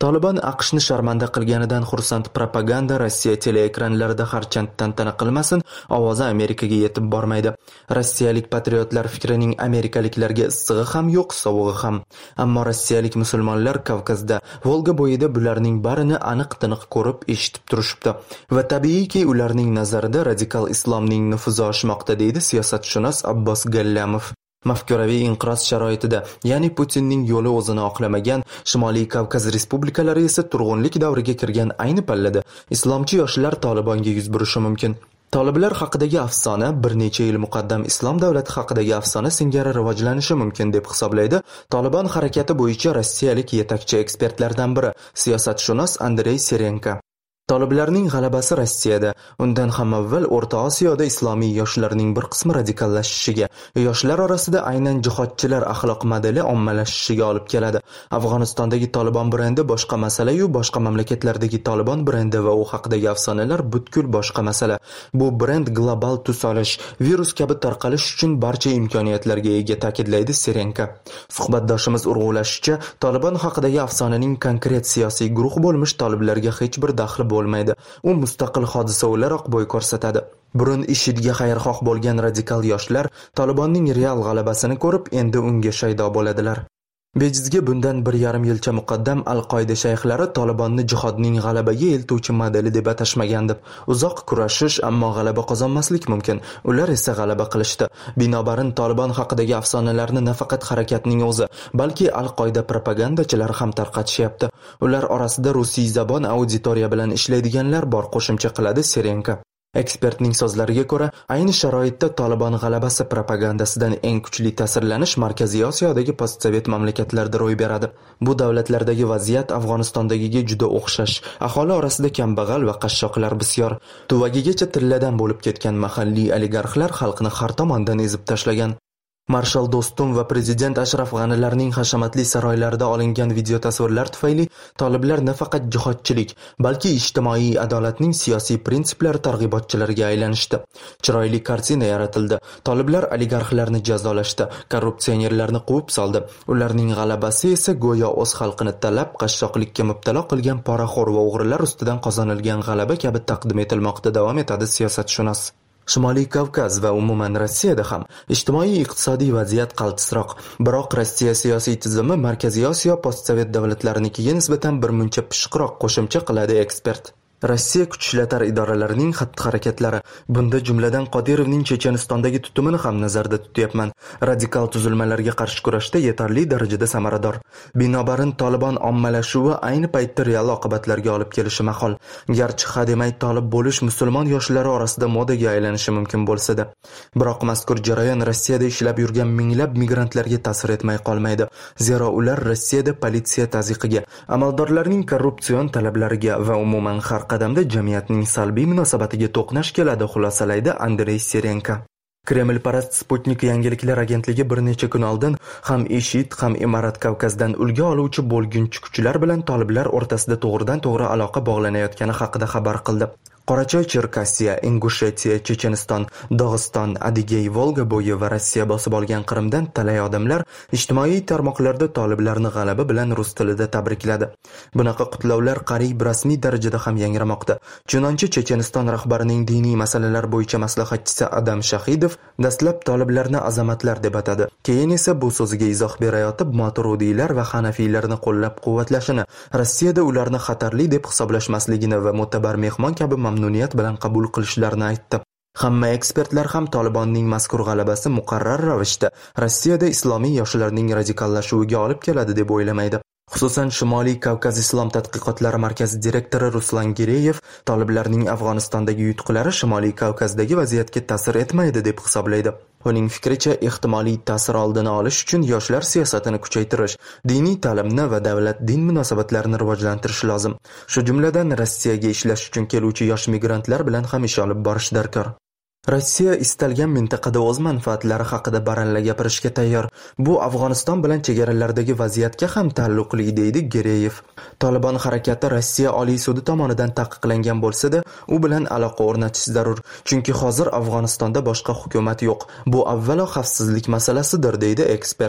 Taliban AQShni sharmanda qilganidan xursand propaganda Rossiya teleekranlarida harchand tantana qilmasin, ovozi Amerikaga yetib bormaydi. Rossiyalik patriotlar fikrining amerikaliklarga issig'i ham yo'q, sovug'i ham. Ammo rossiyalik musulmonlar Kavkazda, Volga bo'yida bularning barini aniq-tiniq ko'rib, eshitib turishibdi. Va tabiiyki, ularning nazarida radikal islomning nufuzi oshmoqda, deydi siyosatshunos Abbos Gallamov. Mafkuraviy inqiroz sharoitida, ya'ni Putinning yo'li o'zini oqlamagan Shimoliy Kavkaz respublikalari esa turg'unlik davriga kirgan ayni pallada islomchi yoshlar Tolibonga yuz burishi mumkin. Toliblar haqidagi afsona bir necha yil muqaddam islom davlati haqidagi afsona singari rivojlanishi mumkin deb hisoblaydi Tolibon harakati bo'yicha rossiyalik yetakchi ekspertlardan biri, siyosatshunos Andrey Serenko. Toliblarning g'alabasi Rossiyada, undan ham avval O'rta Osiyoda islomiy yoshlarning bir qismi radikallashishiga, yoshlar orasida aynan jihodchilar axloq modeli ommalashishiga olib keladi. Afg'onistondagi Tolibon brendi boshqa masala-yu, boshqa mamlakatlardagi Tolibon brendi va u haqidagi afsonalar butkul boshqa masala. Bu brend global tus olish, virus kabi tarqalish uchun barcha imkoniyatlarga ega, ta'kidlaydi Serenko. Suhbatdoshimiz urg'ulashicha, Tolibon haqidagi afsonaning konkret siyosiy guruh bo'lmish toliblarga hech bir daxli bo'lmaydi. U mustaqil hodisa o'laroq bo'y ko'rsatadi. Burun IShIDga xayrixoh bo'lgan radikal yoshlar Tolibonning real g'alabasini ko'rib, endi unga shaydo bo'ladilar. Bejizga bundan bir yarim yilcha muqaddam Al-Qoida shayxlari Tolibonni jihodning g'alabaga eltuvchi modeli deb atashmagandi. Uzoq kurashish, ammo g'alaba qozonmaslik mumkin. Ular esa g'alaba qilishdi. Binobarin Tolibon haqidagi afsonalarni nafaqat harakatning o'zi, balki Al-Qoida propagandachilari ham tarqatishyapti. Ular orasida rusiy zabon auditoriya bilan ishlaydiganlar bor, qo'shimcha qiladi Serenko. Ekspertning so'zlariga ko'ra, ayni sharoitda Tolibon g'alabasi propagandasidan eng kuchli ta'sirlanish Markaziy Osiyodagi postsovet mamlakatlarda ro'y beradi. Bu davlatlardagi vaziyat Afg'onistondagiga juda o'xshash. Aholi orasida kambag'al va qashshoqlar bisyor. Tuvagigacha tilladan bo'lib ketgan mahalliy oligarxlar xalqni har tomondan ezib tashlagan. Marshal Do'stum va prezident Ashraf G'anilarning hashamatli saroylarida olingan video tasvirlar tufayli toliblar nafaqat jihodchilik, balki ijtimoiy adolatning siyosiy prinsiplari targ'ibotchilariga aylanishdi. Chiroyli kartina yaratildi. Toliblar oligarxlarni jazolashdi, korrupsionerlarni quvib soldi. Ularning g'alabasi esa go'yo o'z xalqini talab, qashshoqlikka mubtalo qilgan poraxo'r va o'g'rilar ustidan qozonilgan g'alaba kabi taqdim etilmoqda, davom etadi siyosatshunos. Shimoliy Kavkaz va umuman Rossiyada ham ijtimoiy-iqtisodiy vaziyat qaltisroq. Biroq Rossiya siyosiy tizimi Markaziy Osiyo postsovet davlatlarininkiga nisbatan bir muncha pishiqroq, qo'shimcha qiladi ekspert. Rossiya kuch ishlatar idoralarining xatti-harakatlari, bunda jumladan Qodirovning Chechenistondagi tutumini ham nazarda tutyapman, radikal tuzilmalarga qarshi kurashda yetarli darajada samarador. Binobarin Tolibon ommalashuvi ayni paytda real oqibatlarga olib kelishi mahol. Garchi hademay tolib bo'lish musulmon yoshlari orasida modaga aylanishi mumkin bo'lsa-da, biroq mazkur jarayon Rossiyada ishlab yurgan minglab migrantlarga ta'sir etmay qolmaydi. Zero ular Rossiyada politsiya tazyiqiga, amaldorlarning korrupsion talablariga va umuman har qadamda jamiyatning salbiy munosabatiga to'qnash keladi, xulosalaydi Andrey Serenko. Kreml parast Sputnik yangiliklar agentligi bir necha kun oldin ham IShID, ham Imorat Kavkazdan ulgu oluvchi bo'lgunchi kuchlar bilan toliblar o'rtasida to'g'ridan-to'g'ri aloqa bog'lanayotgani haqida xabar qildi. Qorachoy, Cherkasiya, Ingushetiya, Checheniston, Dog'iston, Adigey, Volga bo'yi va Rossiya bosib olgan Qrimdan talay odamlar ijtimoiy tarmoqlarda toliblarni g'alaba bilan rus tilida tabrikladi. Bunaqa qutlovlar qariyb rasmiy darajada ham yangramoqda. Chunonchi Checheniston rahbarining diniy masalalar bo'yicha maslahatchisi Adam Shahidov dastlab toliblarni azamatlar deb atadi. Keyin esa bu so'ziga izoh berayotib Moturudiylar va Hanafiylarni qo'llab-quvvatlashini, Rossiyada ularni xatarli deb hisoblashmasligini va mo'tabar mehmon kabi mamnuniyat bilan qabul qilishlarini aytdi. Hamma ekspertlar ham Tolibonning mazkur g'alabasi muqarrar ravishda Rossiyada islomiy yoshlarning radikallashuviga olib keladi deb o'ylamaydi. Xususan, Shimoliy Kavkaz islom tadqiqotlari markazi direktori Ruslan Gireyev toliblarning Afg'onistondagi yutuqlari Shimoliy Kavkazdagi vaziyatga ta'sir etmaydi deb hisoblaydi. Uning fikricha, ehtimoliy ta'sir oldini olish uchun yoshlar siyosatini kuchaytirish, diniy ta'limni va davlat-din munosabatlarini rivojlantirish lozim. Shu jumladan Rossiyaga ishlash uchun keluvchi yosh migrantlar bilan ham ish olib borish darkor. Rossiya istalgan mintaqada o'z manfaatlari haqida baralla gapirishga tayyor. Bu Afg'oniston bilan chegaralardagi vaziyatga ham taalluqli, deydi Gereyev. Tolibon harakati Rossiya Oliy sudi tomonidan taqiqlangan bo'lsa-da, u bilan aloqa o'rnatish zarur. Chunki hozir Afg'onistonda boshqa hukumat yo'q. Bu avvalo xavfsizlik masalasidir, deydi ekspert.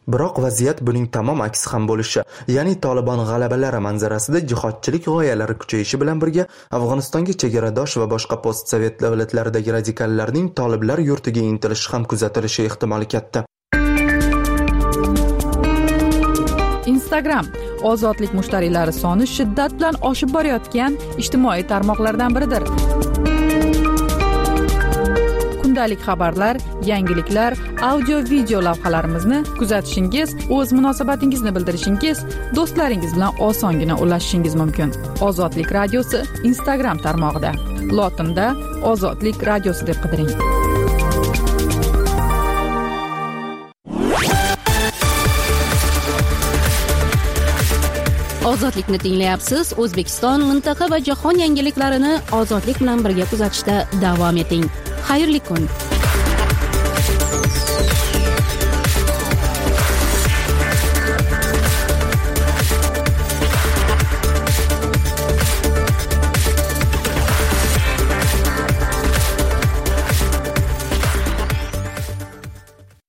Biroq vaziyat buning tamom aksi ham bo'lishi, ya'ni Tolibon g'alabalari manzarasida jihodchilik g'oyalari kuchayishi bilan birga Afg'onistonga chegaradosh va boshqa postsovet davlatlaridagi radikallarning toliblar yurtiga intilishi ham kuzatilishi ehtimoli katta. Instagram ozodlik mushtariylari soni shiddat bilan oshib borayotgan ijtimoiy tarmoqlardan biridir. Kundalik xabarlar, yangiliklar, audio-video lavhalarimizni kuzatishingiz, o'z munosabatingizni bildirishingiz, do'stlaringiz bilan osongina ulashishingiz mumkin. Ozodlik radiosi Instagram tarmog'ida. Lotinda Ozodlik radiosi deb qidiring. Ozodlikni tinglayapsiz. O'zbekiston, mintaqa va jahon yangiliklarini ozodlik bilan birga kuzatishda davom eting. Xayrli kun.